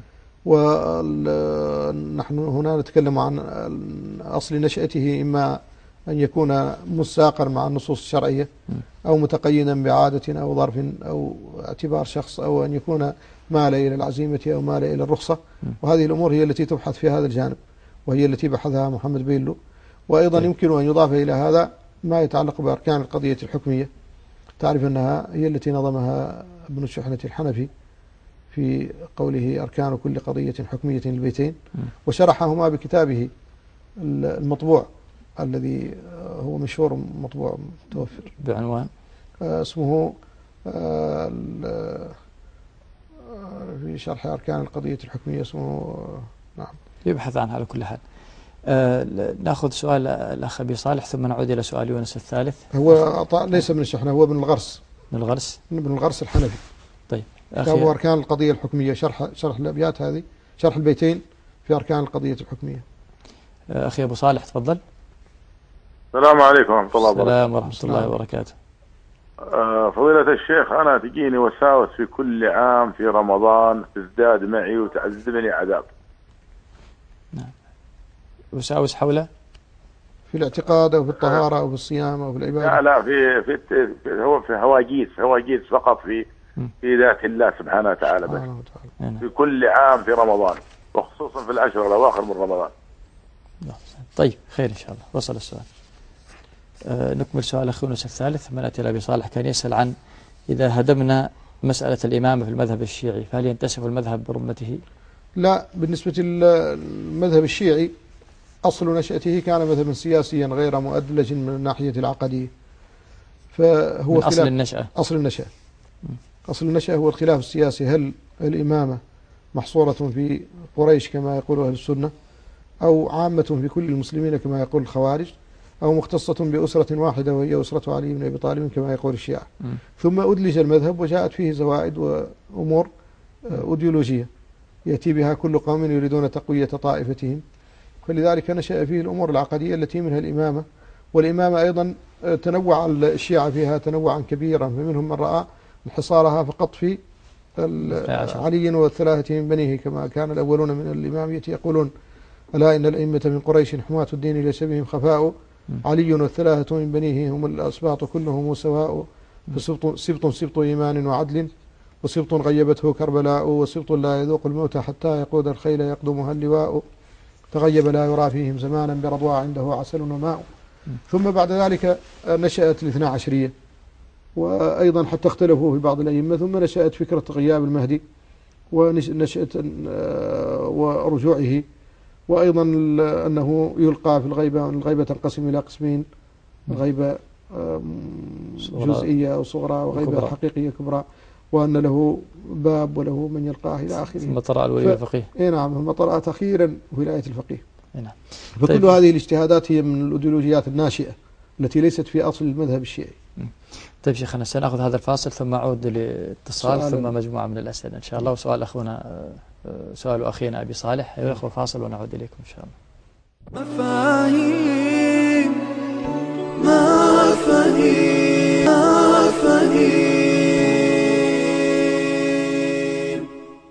ونحن هنا نتكلم عن أصل نشأته، إما أن يكون مساقا مع النصوص الشرعية أو متقيدا بعادة أو ظرف أو اعتبار شخص، أو أن يكون مال إلى العزيمة أو مال إلى الرخصة. وهذه الأمور هي التي تبحث في هذا الجانب، وهي التي بحثها محمد بيلو. وأيضا يمكن أن يضاف إلى هذا ما يتعلق بأركان القضية الحكمية. تعرف أنها هي التي نظمها ابن الشحنة الحنفي في قوله: أركان كل قضية حكمية البيتين، وشرحهما بكتابه المطبوع الذي هو مشهور مطبوع متوفر بعنوان اسمه في شرح أركان القضية الحكمية اسمه نعم يبحث عنها. على كل حال آه نأخذ سؤال الأخ أبي صالح ثم نعود إلى سؤال يونس الثالث. هو ليس من الشحنة، هو ابن الغرس. من الغرس ابن الغرس الحنفي. طيب، كتاب أركان القضية الحكمية، شرح شرح الأبيات هذه، شرح البيتين في أركان القضية الحكمية. آه أخي أبو صالح تفضل. السلام عليكم ورحمة الله وبركاته. السلام ورحمة الله وبركاته. آه فضيلة الشيخ، أنا تجيني وساوس في كل عام في رمضان تزداد معي وتعذبني عذاب. نعم. وساوس حوله في الاعتقاد أو في الطهارة أو في الصيام أو في العبادة؟ لا لا في في, في هو في هواجيس هواجيس فقط في في ذات الله سبحانه وتعالى بس. في كل عام في رمضان، وخصوصا في الأشهر الأواخر من رمضان. طيب خير إن شاء الله. وصل السؤال. آه نكمل سؤال أخي يونس الثالث. من أتي أبي صالح كان يسأل عن إذا هدمنا مسألة الإمامة في المذهب الشيعي فهل ينتسب المذهب برمته؟ لا، بالنسبة للمذهب الشيعي أصل نشأته كان مذهبا سياسيا غير مؤدلج من الناحية العقدية، فهو من أصل النشأة. أصل النشأة أصل النشأة هو الخلاف السياسي، هل الإمامة محصورة في قريش كما يقول أهل السنة، أو عامة في كل المسلمين كما يقول الخوارج، أو مختصة بأسرة واحدة وهي أسرة علي بن أبي طالب كما يقول الشيعة. م. ثم أدلج المذهب وجاءت فيه زوائد وأمور أيديولوجية يأتي بها كل قوم يريدون تقوية طائفتهم فلذلك نشأ فيه الأمور العقدية التي منها الإمامة. والإمامة أيضا تنوع الشيعة فيها تنوعا كبيرا، فمنهم من رأى انحصارها فقط في علي والثلاثة من بنيه، كما كان الأولون من الإمامية يقولون: ألا إن الأئمة من قريش حماة الدين ليس بهم خفاء، علي والثلاثة من بنيه هم الأسباط كلهم سواء، فسبط سبط سبط إيمان وعدل، وسبط غيبته كربلاء، وسبط لا يذوق الموت حتى يقود الخيل يقدمها اللواء، تغيب لا يرى فيهم زمانا برضواء عنده عسل وماء. ثم بعد ذلك نشأت الاثنا عشرية، وأيضا حتى اختلفوا في بعض الأئمة. ثم نشأت فكرة غياب المهدي ونشأت ورجوعه، وأيضا أنه يلقى في الغيبة، الغيبة تنقسم إلى قسمين: غيبة جزئية أو صغرى، وغيبة حقيقية كبرى، وأن له باب وله من يلقاه إلى آخره. ثم طرأ الولي الفقيه. إيه نعم، ثم طرأت أخيرا ولاية الفقيه. نعم. فكل طيب. هذه الاجتهادات هي من الأيديولوجيات الناشئة التي ليست في أصل المذهب الشيعي. طيب شيخنا، سنأخذ هذا الفاصل ثم أعود لاتصال ثم مجموعة من الأسئلة إن شاء الله. وسؤال أخونا سؤال أخينا أبي صالح. أيها الأخوة، فاصل ونعود إليكم إن شاء الله. مفاهيم مفاهيم مفاهيم.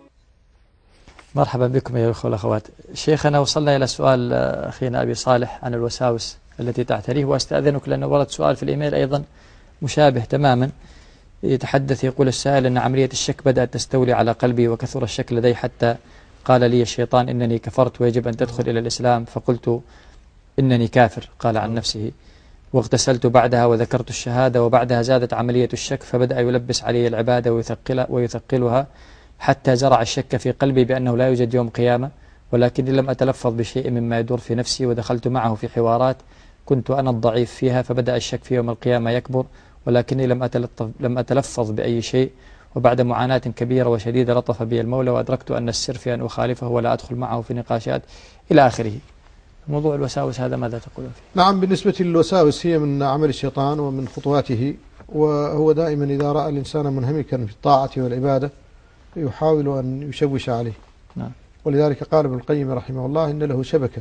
مرحبا بكم أيها الأخوة والأخوات. شيخنا، وصلنا إلى سؤال أخينا أبي صالح عن الوساوس التي تعتريه، وأستأذنك لأنه ورد سؤال في الإيميل أيضا مشابه تماما. يتحدث، يقول السائل أن عملية الشك بدأت تستولي على قلبي، وكثر الشك لدي حتى قال لي الشيطان إنني كفرت ويجب أن تدخل إلى الإسلام، فقلت إنني كافر، قال عن نفسه، واغتسلت بعدها وذكرت الشهادة، وبعدها زادت عملية الشك فبدأ يلبس علي العبادة ويثقل ويثقلها حتى زرع الشك في قلبي بأنه لا يوجد يوم قيامة، ولكني لم أتلفظ بشيء مما يدور في نفسي، ودخلت معه في حوارات كنت أنا الضعيف فيها، فبدأ الشك في يوم القيامة يكبر، ولكني لم أتلفظ, لم أتلفظ بأي شيء. وبعد معاناة كبيرة وشديدة لطف بي المولى، وأدركت أن السر في أن أخالفه ولا أدخل معه في نقاشات إلى آخره. موضوع الوساوس هذا ماذا تقولون فيه؟ نعم، بالنسبة للوساوس هي من عمل الشيطان ومن خطواته، وهو دائما إذا رأى الإنسان منهمكا في الطاعة والعبادة يحاول أن يشوش عليه. نعم. ولذلك قال ابن القيم رحمه الله: إن له شبكة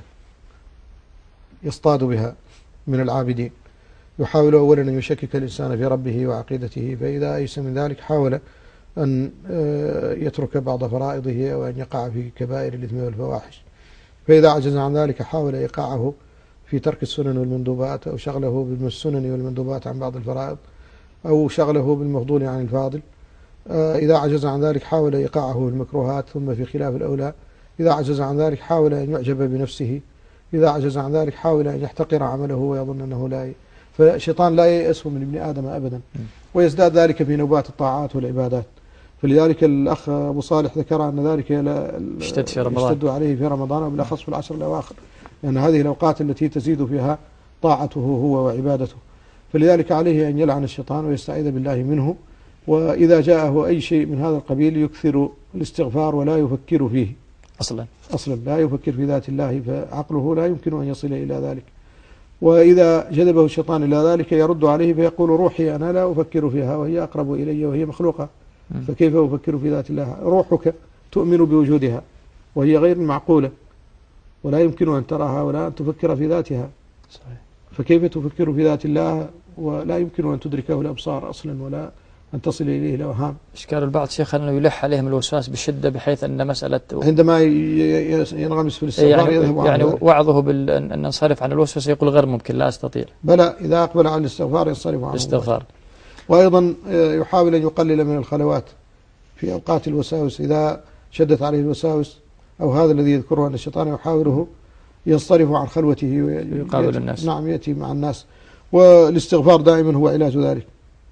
يصطاد بها من العابدين، يحاول أولا أن يشكك الإنسان في ربه وعقيدته، فإذا أيس من ذلك حاول أن يترك بعض فرائضه وأن يقع في كبائر الإثم والفواحش، فإذا عجز عن ذلك حاول إيقاعه في ترك السنن والمندوبات، أو شغله بالسنن والمندوبات عن بعض الفرائض، أو شغله بالمفضول عن الفاضل. إذا عجز عن ذلك حاول إيقاعه بالمكروهات، ثم في خلاف الأولى. إذا عجز عن ذلك حاول أن يعجب بنفسه. إذا عجز عن ذلك حاول أن يحتقر عمله ويظن أنه لا ي... فالشيطان لا ييأس من ابن آدم أبدا، ويزداد ذلك في نوبات الطاعات والعبادات. فلذلك الأخ أبو صالح ذكر أن ذلك اشتد في رمضان، يشتد عليه في رمضان، وبالأخص في العشر الأواخر، لأن هذه الأوقات التي تزيد فيها طاعته هو وعبادته. فلذلك عليه أن يلعن الشيطان ويستعيذ بالله منه، وإذا جاءه أي شيء من هذا القبيل يكثر الاستغفار ولا يفكر فيه أصلا أصلا لا يفكر في ذات الله، فعقله لا يمكن أن يصل إلى ذلك. وإذا جذبه الشيطان إلى ذلك يرد عليه فيقول: روحي أنا لا أفكر فيها وهي أقرب إلي وهي مخلوقة، فكيف أفكر في ذات الله؟ روحك تؤمن بوجودها وهي غير معقولة، ولا يمكن أن تراها ولا أن تفكر في ذاتها. صحيح. فكيف تفكر في ذات الله ولا يمكن أن تدركه الأبصار أصلا ولا أن تصل إليه الأوهام؟ إشكال البعض شيخ أنه يلح عليهم الوسواس بشدة، بحيث أن مسألة عندما ينغمس في الاستغفار يعني, يذهب يعني وعظه بأن ننصرف عن الوسواس يقول غير ممكن، لا أستطيع. بلى، إذا أقبل عن الاستغفار ينصرف عنه الاستغفار. وأيضا يحاول أن يقلل من الخلوات في أوقات الوساوس، إذا شدت عليه الوساوس أو هذا الذي يذكره أن الشيطان يحاوله ينصرف عن خلوته ويقابل الناس. نعم، يأتي مع الناس. والاستغفار دائما هو علاج ذلك.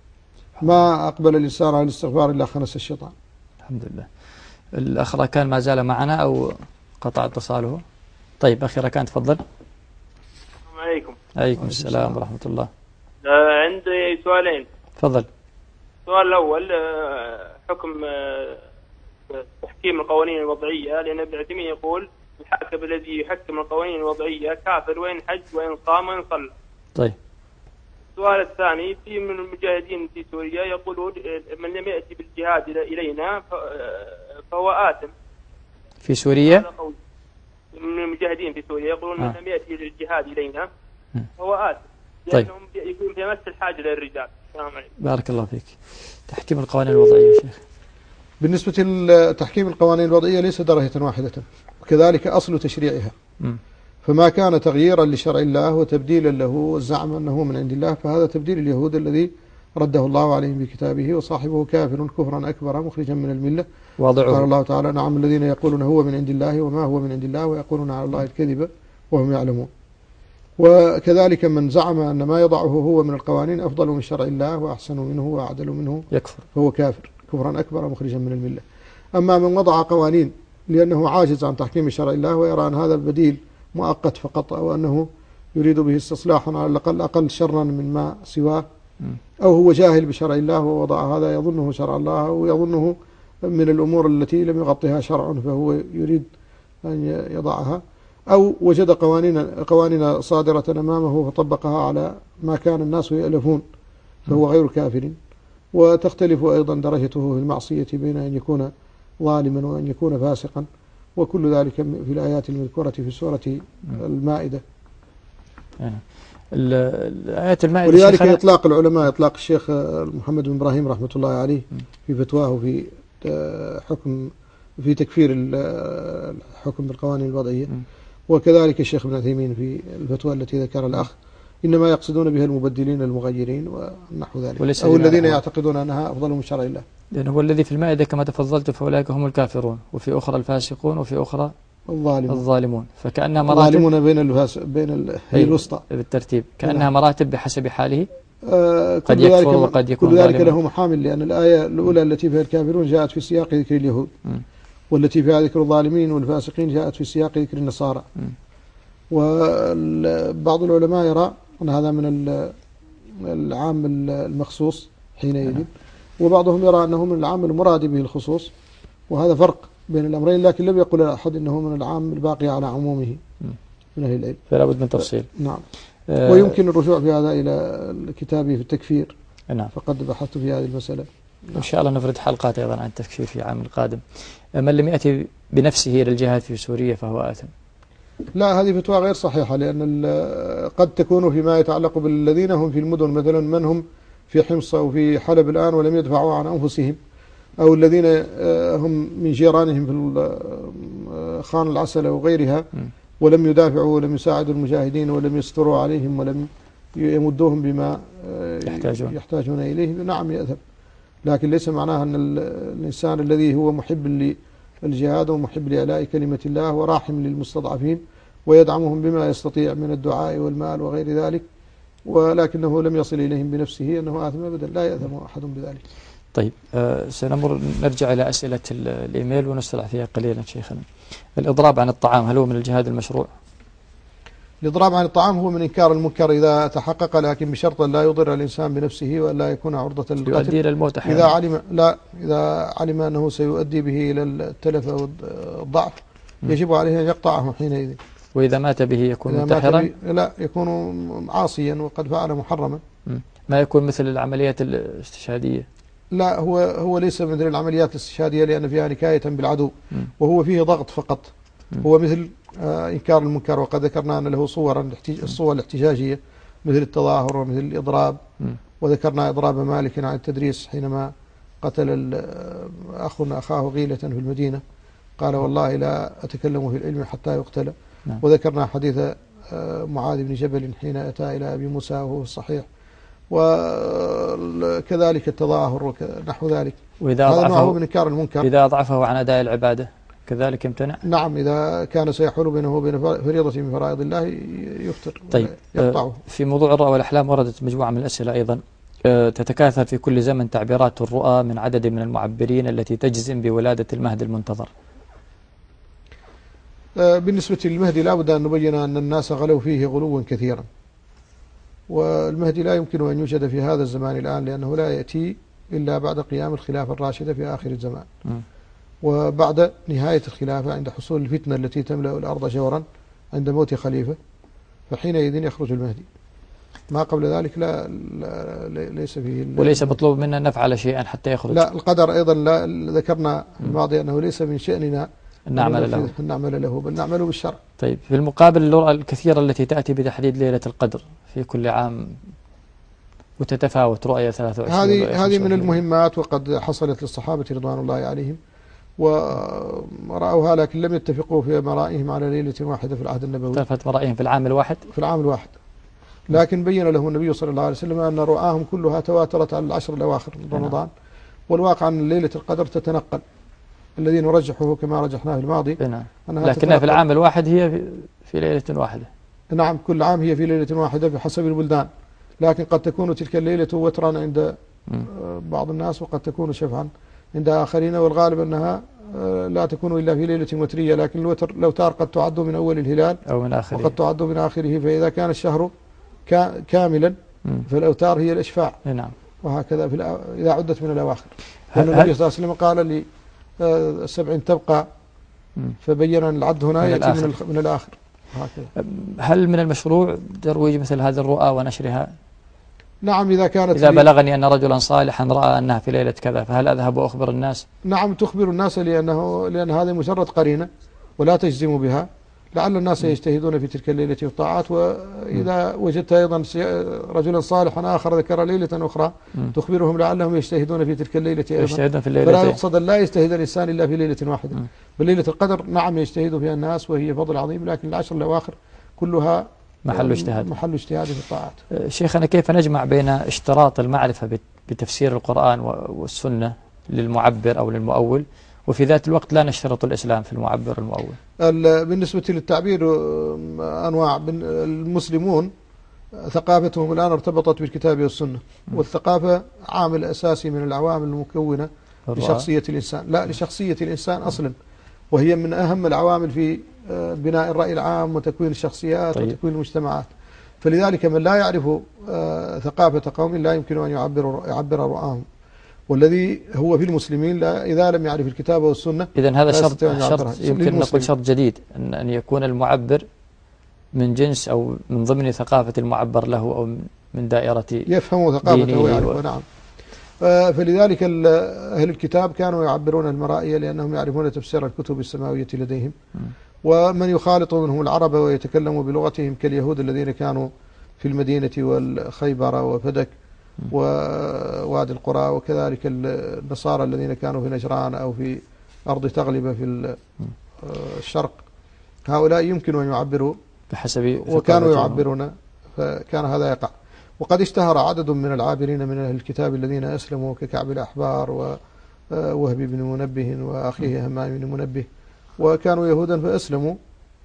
ما أقبل الإنسان على الاستغفار إلا خنس الشيطان. الحمد لله. الأخ ركان ما زال معنا أو قطع اتصاله؟ طيب أخي ركان تفضل. السلام عليكم. عليكم السلام ورحمة الله. آه عندي سؤالين. تفضل. السؤال الأول آه حكم آه تحكيم القوانين الوضعية، لأن ابن عثيمين يقول الحاكم الذي يحكم القوانين الوضعية كافر وإن حج وإن صام وإن صلى. طيب. السؤال الثاني، في من المجاهدين في سوريا يقولون من لم يأتي بالجهاد إلينا فهو آثم. في سوريا؟ من المجاهدين في سوريا يقولون آه. لم يأتي الجهاد إلينا هو آسف طيب. لأنهم يكون في مس الحاجة للرجال. السلام عليكم. بارك الله فيك. تحكيم القوانين الوضعية يا شيخ. بالنسبة لتحكيم القوانين الوضعية ليس درجة واحدة، وكذلك أصل تشريعها. م. فما كان تغييرا لشرع الله وتبديلا له والزعم أنه من عند الله فهذا تبديل اليهود الذي رده الله عليهم بكتابه، وصاحبه كافر كفرا أكبر مخرجا من الملة. واضعه. قال الله تعالى: نعم الذين يقولون هو من عند الله وما هو من عند الله ويقولون على الله الكذب وهم يعلمون. وكذلك من زعم أن ما يضعه هو من القوانين أفضل من شرع الله وأحسن منه وأعدل منه يكفر، فهو كافر كفرا أكبر مخرجا من الملة. أما من وضع قوانين لأنه عاجز عن تحكيم شرع الله ويرى أن هذا البديل مؤقت فقط، أو أنه يريد به استصلاحا على الأقل أقل شرا من ما سواه، أو هو جاهل بشرع الله ووضع هذا يظنه شرع الله ويظنه من الأمور التي لم يغطيها شرع فهو يريد أن يضعها، أو وجد قوانين قوانين صادرة أمامه فطبقها على ما كان الناس يألفون فهو غير كافر. وتختلف أيضا درجته في المعصية بين أن يكون ظالما وأن يكون فاسقا، وكل ذلك في الآيات المذكورة في سورة المائدة. الآيات المائدة ولذلك إطلاق العلماء إطلاق الشيخ محمد بن إبراهيم رحمة الله عليه في فتواه في حكم في تكفير الحكم بالقوانين الوضعية، وكذلك الشيخ ابن عثيمين في الفتوى التي ذكر الأخ، إنما يقصدون بها المبدلين المغيرين ونحو ذلك، أو الذين يعتقدون أنها أفضل من شرع الله. لأن هو الذي في المائدة كما تفضلت فأولئك هم الكافرون، وفي أخرى الفاسقون، وفي أخرى الظالمون, الظالمون. فكأنها مراتب الظالمون بين الفاس بين هي الوسطى بالترتيب، كأنها مراتب بحسب حاله. آه قد يكفر وقد يكون كل ذلك ظالما. له محامل، لأن الآية الأولى التي فيها الكافرون جاءت في سياق ذكر اليهود، م. والتي فيها ذكر الظالمين والفاسقين جاءت في سياق ذكر النصارى. وبعض العلماء يرى أن هذا من العام المخصوص حينئذ، وبعضهم يرى أنه من العام المراد به الخصوص، وهذا فرق بين الأمرين، لكن لم يقل أحد أنه من العام الباقي على عمومه من أهل العلم، فلا بد من تفصيل. نعم. أه ويمكن الرجوع في هذا إلى كتابي في التكفير، نعم. فقد بحثت في هذه المسألة. نعم. إن شاء الله نفرد حلقات أيضا عن التكفير في العام القادم. من لم يأتي بنفسه إلى الجهاد في سوريا فهو آثم. لا، هذه فتوى غير صحيحة، لأن قد تكون فيما يتعلق بالذين هم في المدن، مثلا من هم في حمص أو في حلب الآن ولم يدفعوا عن أنفسهم، أو الذين هم من جيرانهم في خان العسل وغيرها ولم يدافعوا ولم يساعدوا المجاهدين ولم يستروا عليهم ولم يمدوهم بما يحتاجون, يحتاجون إليه، نعم يأثم. لكن ليس معناها أن الإنسان الذي هو محب للجهاد ومحب لإعلاء كلمة الله وراحم للمستضعفين ويدعمهم بما يستطيع من الدعاء والمال وغير ذلك، ولكنه لم يصل إليهم بنفسه، أنه آثم أبدا، لا يأثم أحد بذلك. طيب آه سنمر نرجع إلى أسئلة الإيميل ونسترع فيها قليلا شيخنا. الإضراب عن الطعام هل هو من الجهاد المشروع؟ الإضراب عن الطعام هو من إنكار المنكر إذا تحقق، لكن بشرط لا يضر الإنسان بنفسه ولا يكون عرضة للقتل. يؤدي إلى الموت أحيانا. إذا علم لا إذا علم أنه سيؤدي به إلى التلف والضعف يجب عليه أن يقطعه حينئذ. وإذا مات به يكون منتحرا؟ لا، يكون عاصيا وقد فعل محرما. ما يكون مثل العمليات الاستشهادية؟ لا، هو هو ليس مثل العمليات الاستشهادية لأن فيها نكاية بالعدو، وهو فيه ضغط فقط. هو مثل آه إنكار المنكر، وقد ذكرنا أن له صورا الصور الاحتجاجية مثل التظاهر ومثل الإضراب، وذكرنا إضراب مالك عن التدريس حينما قتل أخ أخاه غيلة في المدينة، قال والله لا أتكلم في العلم حتى يقتل. وذكرنا حديث آه معاذ بن جبل حين أتى إلى أبي موسى وهو الصحيح، وكذلك التظاهر ونحو ذلك. وإذا هذا نوع من إنكار المنكر. إذا أضعفه عن أداء العبادة كذلك يمتنع؟ نعم، إذا كان سيحول بينه وبين فريضة من فرائض الله يفتر. طيب يقطعه. في موضوع الرؤى والأحلام وردت مجموعة من الأسئلة أيضا. تتكاثر في كل زمن تعبيرات الرؤى من عدد من المعبرين التي تجزم بولادة المهدي المنتظر. بالنسبة للمهدي لا بد أن نبين أن الناس غلوا فيه غلوا كثيرا، والمهدي لا يمكن أن يوجد في هذا الزمان الآن، لأنه لا يأتي إلا بعد قيام الخلافة الراشدة في آخر الزمان، م. وبعد نهاية الخلافة عند حصول الفتنة التي تملأ الأرض جورا عند موت خليفة، فحينئذ يخرج المهدي. ما قبل ذلك لا, لا ليس فيه. وليس مطلوب منا أن نفعل شيئا حتى يخرج. لا، القدر أيضا لا ذكرنا الماضي أنه ليس من شأننا نعمل له نعمل له بل نعمل بالشرع. طيب في المقابل الرؤى الكثيرة التي تأتي بتحديد ليلة القدر في كل عام وتتفاوت رؤية ثلاثة وعشرين هذه هذه من المهمات، وقد حصلت للصحابة رضوان الله عليهم ورأوها، لكن لم يتفقوا في مرائهم على ليلة واحدة في العهد النبوي. اختلفت مرائهم في العام الواحد في العام الواحد لكن بين لهم النبي صلى الله عليه وسلم أن رؤاهم كلها تواترت على العشر الأواخر من رمضان، والواقع أن ليلة القدر تتنقل. الذي نرجحه كما رجحناه في الماضي لكنها في العام الواحد هي في, في ليلة واحدة. نعم، كل عام هي في ليلة واحدة بحسب البلدان، لكن قد تكون تلك الليلة وترا عند بعض الناس وقد تكون شفعا عند آخرين، والغالب أنها لا تكون إلا في ليلة وترية، لكن الوتر لو تار قد تعد من أول الهلال أو من آخره وقد تعد من آخره، فإذا كان الشهر كاملا فالأوتار هي الإشفاع. نعم. وهكذا في إذا عدت من الأواخر، لأن النبي صلى الله عليه وسلم قال لي سبع تبقى، فبين أن العد هنا يأتي من, من, من الآخر. هكذا. هل من المشروع ترويج مثل هذه الرؤى ونشرها؟ نعم، إذا كانت إذا بلغني أن رجلا صالحا رأى أنها في ليلة كذا، فهل أذهب وأخبر الناس؟ نعم، تخبر الناس، لأنه لأن هذه مجرد قرينة ولا تجزم بها، لعل الناس يجتهدون في تلك الليلة في الطاعات. وإذا وجدت أيضا رجلا صالحا آخر ذكر ليلة أخرى تخبرهم لعلهم يجتهدون في تلك الليلة أيضا، في الليلة فلا يقصد أن لا يجتهد الإنسان إلا في ليلة واحدة. بل ليلة القدر نعم يجتهد فيها الناس وهي فضل عظيم، لكن العشر الأواخر كلها محل اجتهاد محل اجتهاد في الطاعات. شيخنا، كيف نجمع بين اشتراط المعرفة بتفسير القرآن والسنة للمعبر أو للمؤول، وفي ذات الوقت لا نشترط الإسلام في المعبر المؤول؟ بالنسبة للتعبير أنواع. المسلمون ثقافتهم الآن ارتبطت بالكتاب والسنة، والثقافة عامل أساسي من العوامل المكونة لشخصية الإنسان، لا لشخصية الإنسان أصلا، وهي من أهم العوامل في بناء الرأي العام وتكوين الشخصيات طيب. وتكوين المجتمعات. فلذلك من لا يعرف ثقافة قوم لا يمكن أن يعبر يعبر رؤاهم، والذي هو في المسلمين لا إذا لم يعرف الكتاب والسنة. إذن هذا شرط, شرط يمكن نقول شرط جديد، أن, أن يكون المعبر من جنس أو من ضمن ثقافة المعبر له أو من دائرة يفهم ثقافته ويعرف و... نعم. فلذلك أهل الكتاب كانوا يعبرون المرائية لأنهم يعرفون تفسير الكتب السماوية لديهم. م. ومن يخالط منهم العرب ويتكلم بلغتهم كاليهود الذين كانوا في المدينة والخيبر وفدك ووادي القرى، وكذلك النصارى الذين كانوا في نجران أو في أرض تغلب في الشرق، هؤلاء يمكن أن يعبروا بحسب وكانوا يعبرون، فكان هذا يقع. وقد اشتهر عدد من العابرين من أهل الكتاب الذين أسلموا ككعب الأحبار ووهب بن منبه وأخيه همام بن منبه، وكانوا يهودا فأسلموا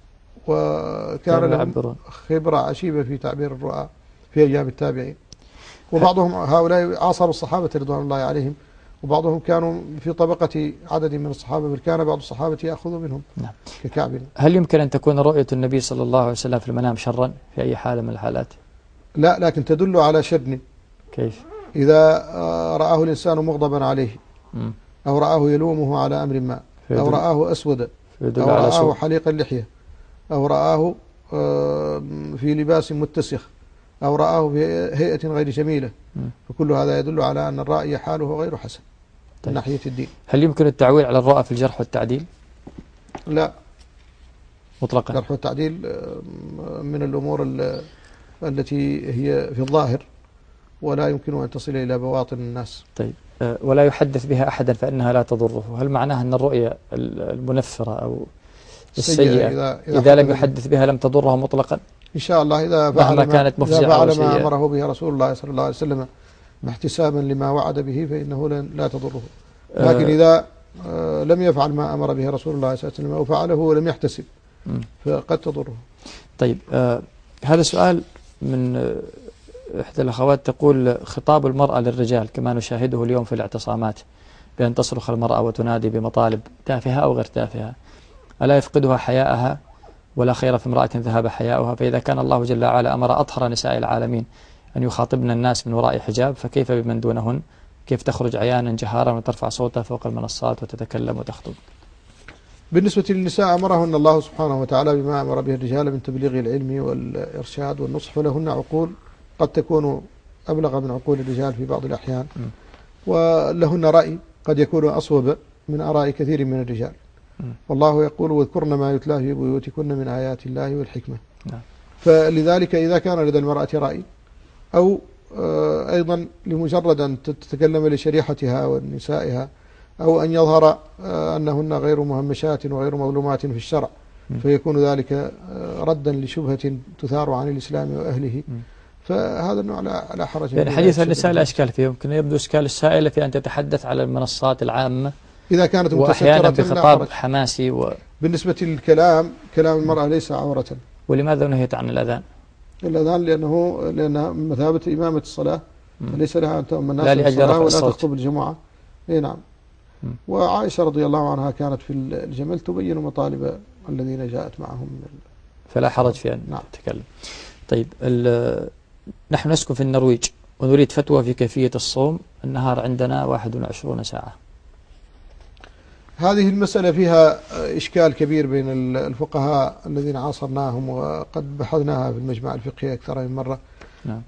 وكان لهم خبرة عشيبة في تعبير الرؤى في أيام التابعين. وبعضهم هؤلاء عاصروا الصحابة رضوان الله عليهم، وبعضهم كانوا في طبقة عدد من الصحابة، بل كان بعض الصحابة يأخذ منهم نعم. ككعب. هل يمكن أن تكون رؤية النبي صلى الله عليه وسلم في المنام شرا في أي حالة من الحالات؟ لا، لكن تدل على شر. كيف؟ إذا رآه الإنسان مغضبا عليه م. أو رآه يلومه على أمر ما، أو رآه أسودا، أو رآه حليق اللحية، أو رآه في لباس متسخ، أو رآه في هيئة غير جميلة، فكل هذا يدل على أن الرأي حاله غير حسن من ناحية الدين. هل يمكن التعويل على الرؤى في الجرح والتعديل؟ لا مطلقا. الجرح والتعديل من الأمور التي هي في الظاهر ولا يمكن أن تصل إلى بواطن الناس. طيب، ولا يحدث بها أحدا فإنها لا تضره، هل معناها أن الرؤية المنفرة أو السيئة إذا, إذا, إذا لم يحدث بها لم تضره مطلقا؟ إن شاء الله إذا فعل ما, كانت إذا فعل ما أمره به رسول الله صلى الله عليه وسلم احتسابا لما وعد به فإنه لا تضره. لكن آه إذا آه لم يفعل ما أمر به رسول الله صلى الله عليه وسلم أو فعله ولم يحتسب فقد تضره. طيب، آه هذا سؤال من آه إحدى الأخوات تقول: خطاب المرأة للرجال كما نشاهده اليوم في الاعتصامات بأن تصرخ المرأة وتنادي بمطالب تافهة أو غير تافهة، ألا يفقدها حياءها؟ ولا خير في امرأة ذهب حياؤها. فإذا كان الله جل وعلا أمر أطهر نساء العالمين أن يخاطبن الناس من وراء حجاب، فكيف بمن دونهن؟ كيف تخرج عيانا جهارا وترفع صوتها فوق المنصات وتتكلم وتخطب؟ بالنسبة للنساء أمرهن الله سبحانه وتعالى بما أمر به الرجال من تبليغ العلم والإرشاد والنصح، فلهن عقول قد تكون أبلغ من عقول الرجال في بعض الأحيان، ولهن رأي قد يكون أصوب من آراء كثير من الرجال. والله يقول واذكرن ما يتلى في بيوتكن من آيات الله والحكمة. نعم. فلذلك إذا كان لدى المرأة رأي أو أيضا لمجرد أن تتكلم لشريحتها ونسائها أو أن يظهر أنهن غير مهمشات وغير مظلومات في الشرع فيكون ذلك ردا لشبهة تثار عن الإسلام وأهله، فهذا النوع لا حرج. يعني حديث النساء لا إشكال فيه، يمكن يبدو إشكال السائلة في أن تتحدث على المنصات العامة إذا كانت وأحيانا بخطاب حماسي و... بالنسبة للكلام كلام المرأة ليس عورة. ولماذا نهيت عن الأذان؟ الأذان لأنه لأنها مثابة إمامة الصلاة، ليس لها أن تؤم الناس لا الصلاة ولا الصوت. تخطب الجمعة. إيه نعم. م. وعائشة رضي الله عنها كانت في الجمل تبين مطالب الذين جاءت معهم. فلا حرج في أن نعم. تتكلم. طيب نحن نسكن في النرويج ونريد فتوى في كيفية الصوم، النهار عندنا واحد وعشرون ساعة. هذه المسألة فيها إشكال كبير بين الفقهاء الذين عاصرناهم وقد بحثناها في المجمع الفقهي أكثر من مرة. نعم.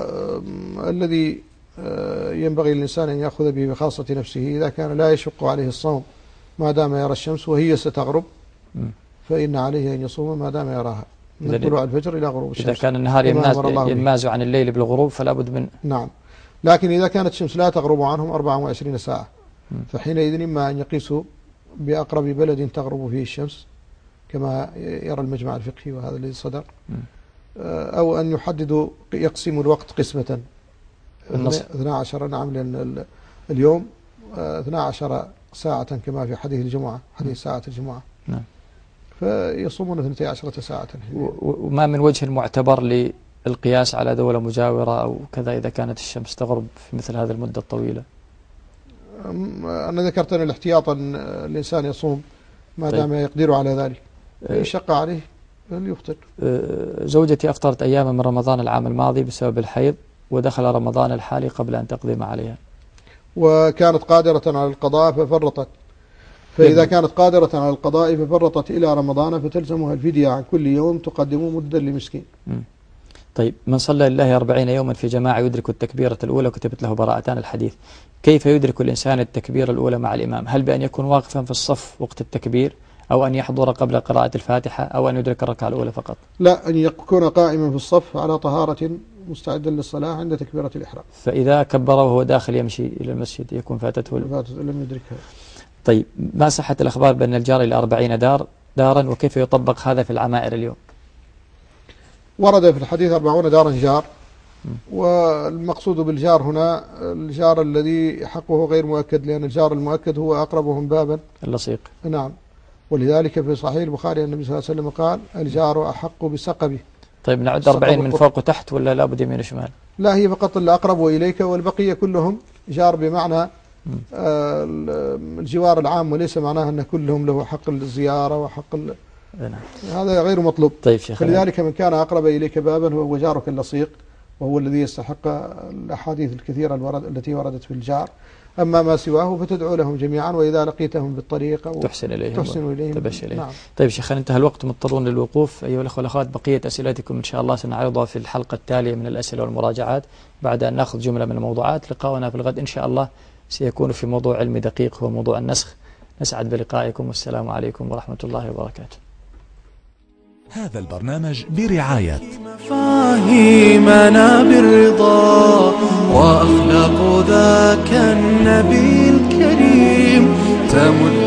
والذي ينبغي للإنسان أن يأخذ به بخاصة نفسه إذا كان لا يشق عليه الصوم ما دام يرى الشمس وهي ستغرب م. فإن عليه أن يصوم ما دام يراها من طلوع الفجر إلى غروب الشمس. إذا كان النهار ينماز, ينماز عن الليل بالغروب فلا بد من. نعم. لكن إذا كانت الشمس لا تغرب عنهم أربعة وعشرين ساعة م. فحينئذ إما أن يقيسوا بأقرب بلد تغرب فيه الشمس كما يرى المجمع الفقهي وهذا الذي صدر م. أو أن يحددوا يقسموا الوقت قسمة اثنتا عشرة. نعم. لأن اليوم اثنتا عشرة ساعة كما في حديث الجمعة حديث ساعة الجمعة. نعم. فيصومون اثنتا عشرة ساعة. وما من وجه معتبر للقياس على دولة مجاورة أو كذا إذا كانت الشمس تغرب في مثل هذه المدة الطويلة؟ أنا ذكرت أن الاحتياط أن الإنسان يصوم ما دام طيب. يقدر على ذلك. إن شق عليه فليفطر. زوجتي أفطرت أياما من رمضان العام الماضي بسبب الحيض ودخل رمضان الحالي قبل أن تقدم عليها، وكانت قادرة على القضاء ففرطت، فإذا كانت قادرة على القضاء ففرطت إلى رمضان فتلزمها الفدية عن كل يوم تقدم مدا لمسكين. طيب من صلى لله أربعين يوما في جماعة يدرك التكبيرة الأولى وكتبت له براءتان الحديث، كيف يدرك الإنسان التكبيرة الأولى مع الإمام؟ هل بأن يكون واقفا في الصف وقت التكبير أو أن يحضر قبل قراءة الفاتحة أو أن يدرك الركعة الأولى فقط؟ لا، أن يكون قائما في الصف على طهارة مستعدا للصلاة عند تكبيرة الإحرام. فإذا كبر وهو داخل يمشي إلى المسجد يكون فاتته لم يدركها. طيب ما صحة الأخبار بأن الجار إلى أربعين دار دارا وكيف يطبق هذا في العمائر اليوم؟ ورد في الحديث أربعون دارا جار، والمقصود بالجار هنا الجار الذي حقه غير مؤكد، لأن الجار المؤكد هو أقربهم بابا اللصيق. نعم. ولذلك في صحيح البخاري النبي صلى الله عليه وسلم قال الجار أحق بسقبه. طيب نعد أربعين من فوق وتحت ولا لا بد يمين وشمال؟ لا، هي فقط الأقرب إليك والبقية كلهم جار بمعنى آه الجوار العام، وليس معناه أن كلهم له حق الزيارة وحق ال... هذا غير مطلوب. طيب شيخ، فلذلك من كان أقرب إليك بابا هو جارك اللصيق، وهو الذي يستحق الأحاديث الكثيرة الورد التي وردت في الجار. أما ما سواه فتدعو لهم جميعا، وإذا لقيتهم بالطريق أو تحسن إليهم, تحسن إليهم تبشر إليهم. نعم. طيب شيخ، انتهى الوقت مضطرون للوقوف. أيها الأخوة والأخوات، بقية أسئلتكم إن شاء الله سنعرضها في الحلقة التالية من الأسئلة والمراجعات بعد أن نأخذ جملة من الموضوعات. لقاؤنا في الغد إن شاء الله سيكون في موضوع علمي دقيق هو موضوع النسخ. نسعد بلقائكم والسلام عليكم ورحمة الله وبركاته. هذا البرنامج برعاية مفاهيمنا بالرضا وأخلاق ذاك النبي الكريم تمد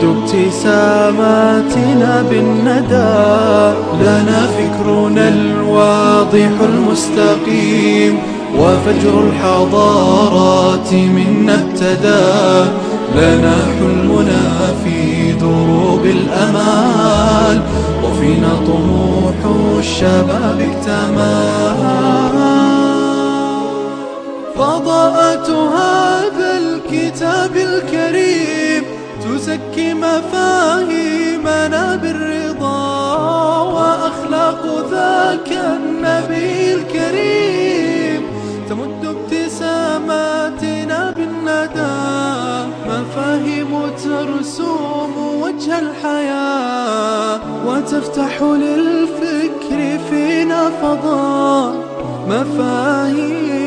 ابتساماتنا بالندى. لنا فكرنا الواضح المستقيم وفجر الحضارات منا ابتدى. لنا حلمنا في دروب الأمال وفينا طموح الشباب اكتمل. فضاءة هذا الكتاب الكريم تزكي مفاهيمنا بالرضا وأخلاق ذاك النبي الكريم تمد ابتساماتنا بالندى. مفاهيم ترسوم وجه الحياة وتفتح للفكر فينا فضاء. مفاهيم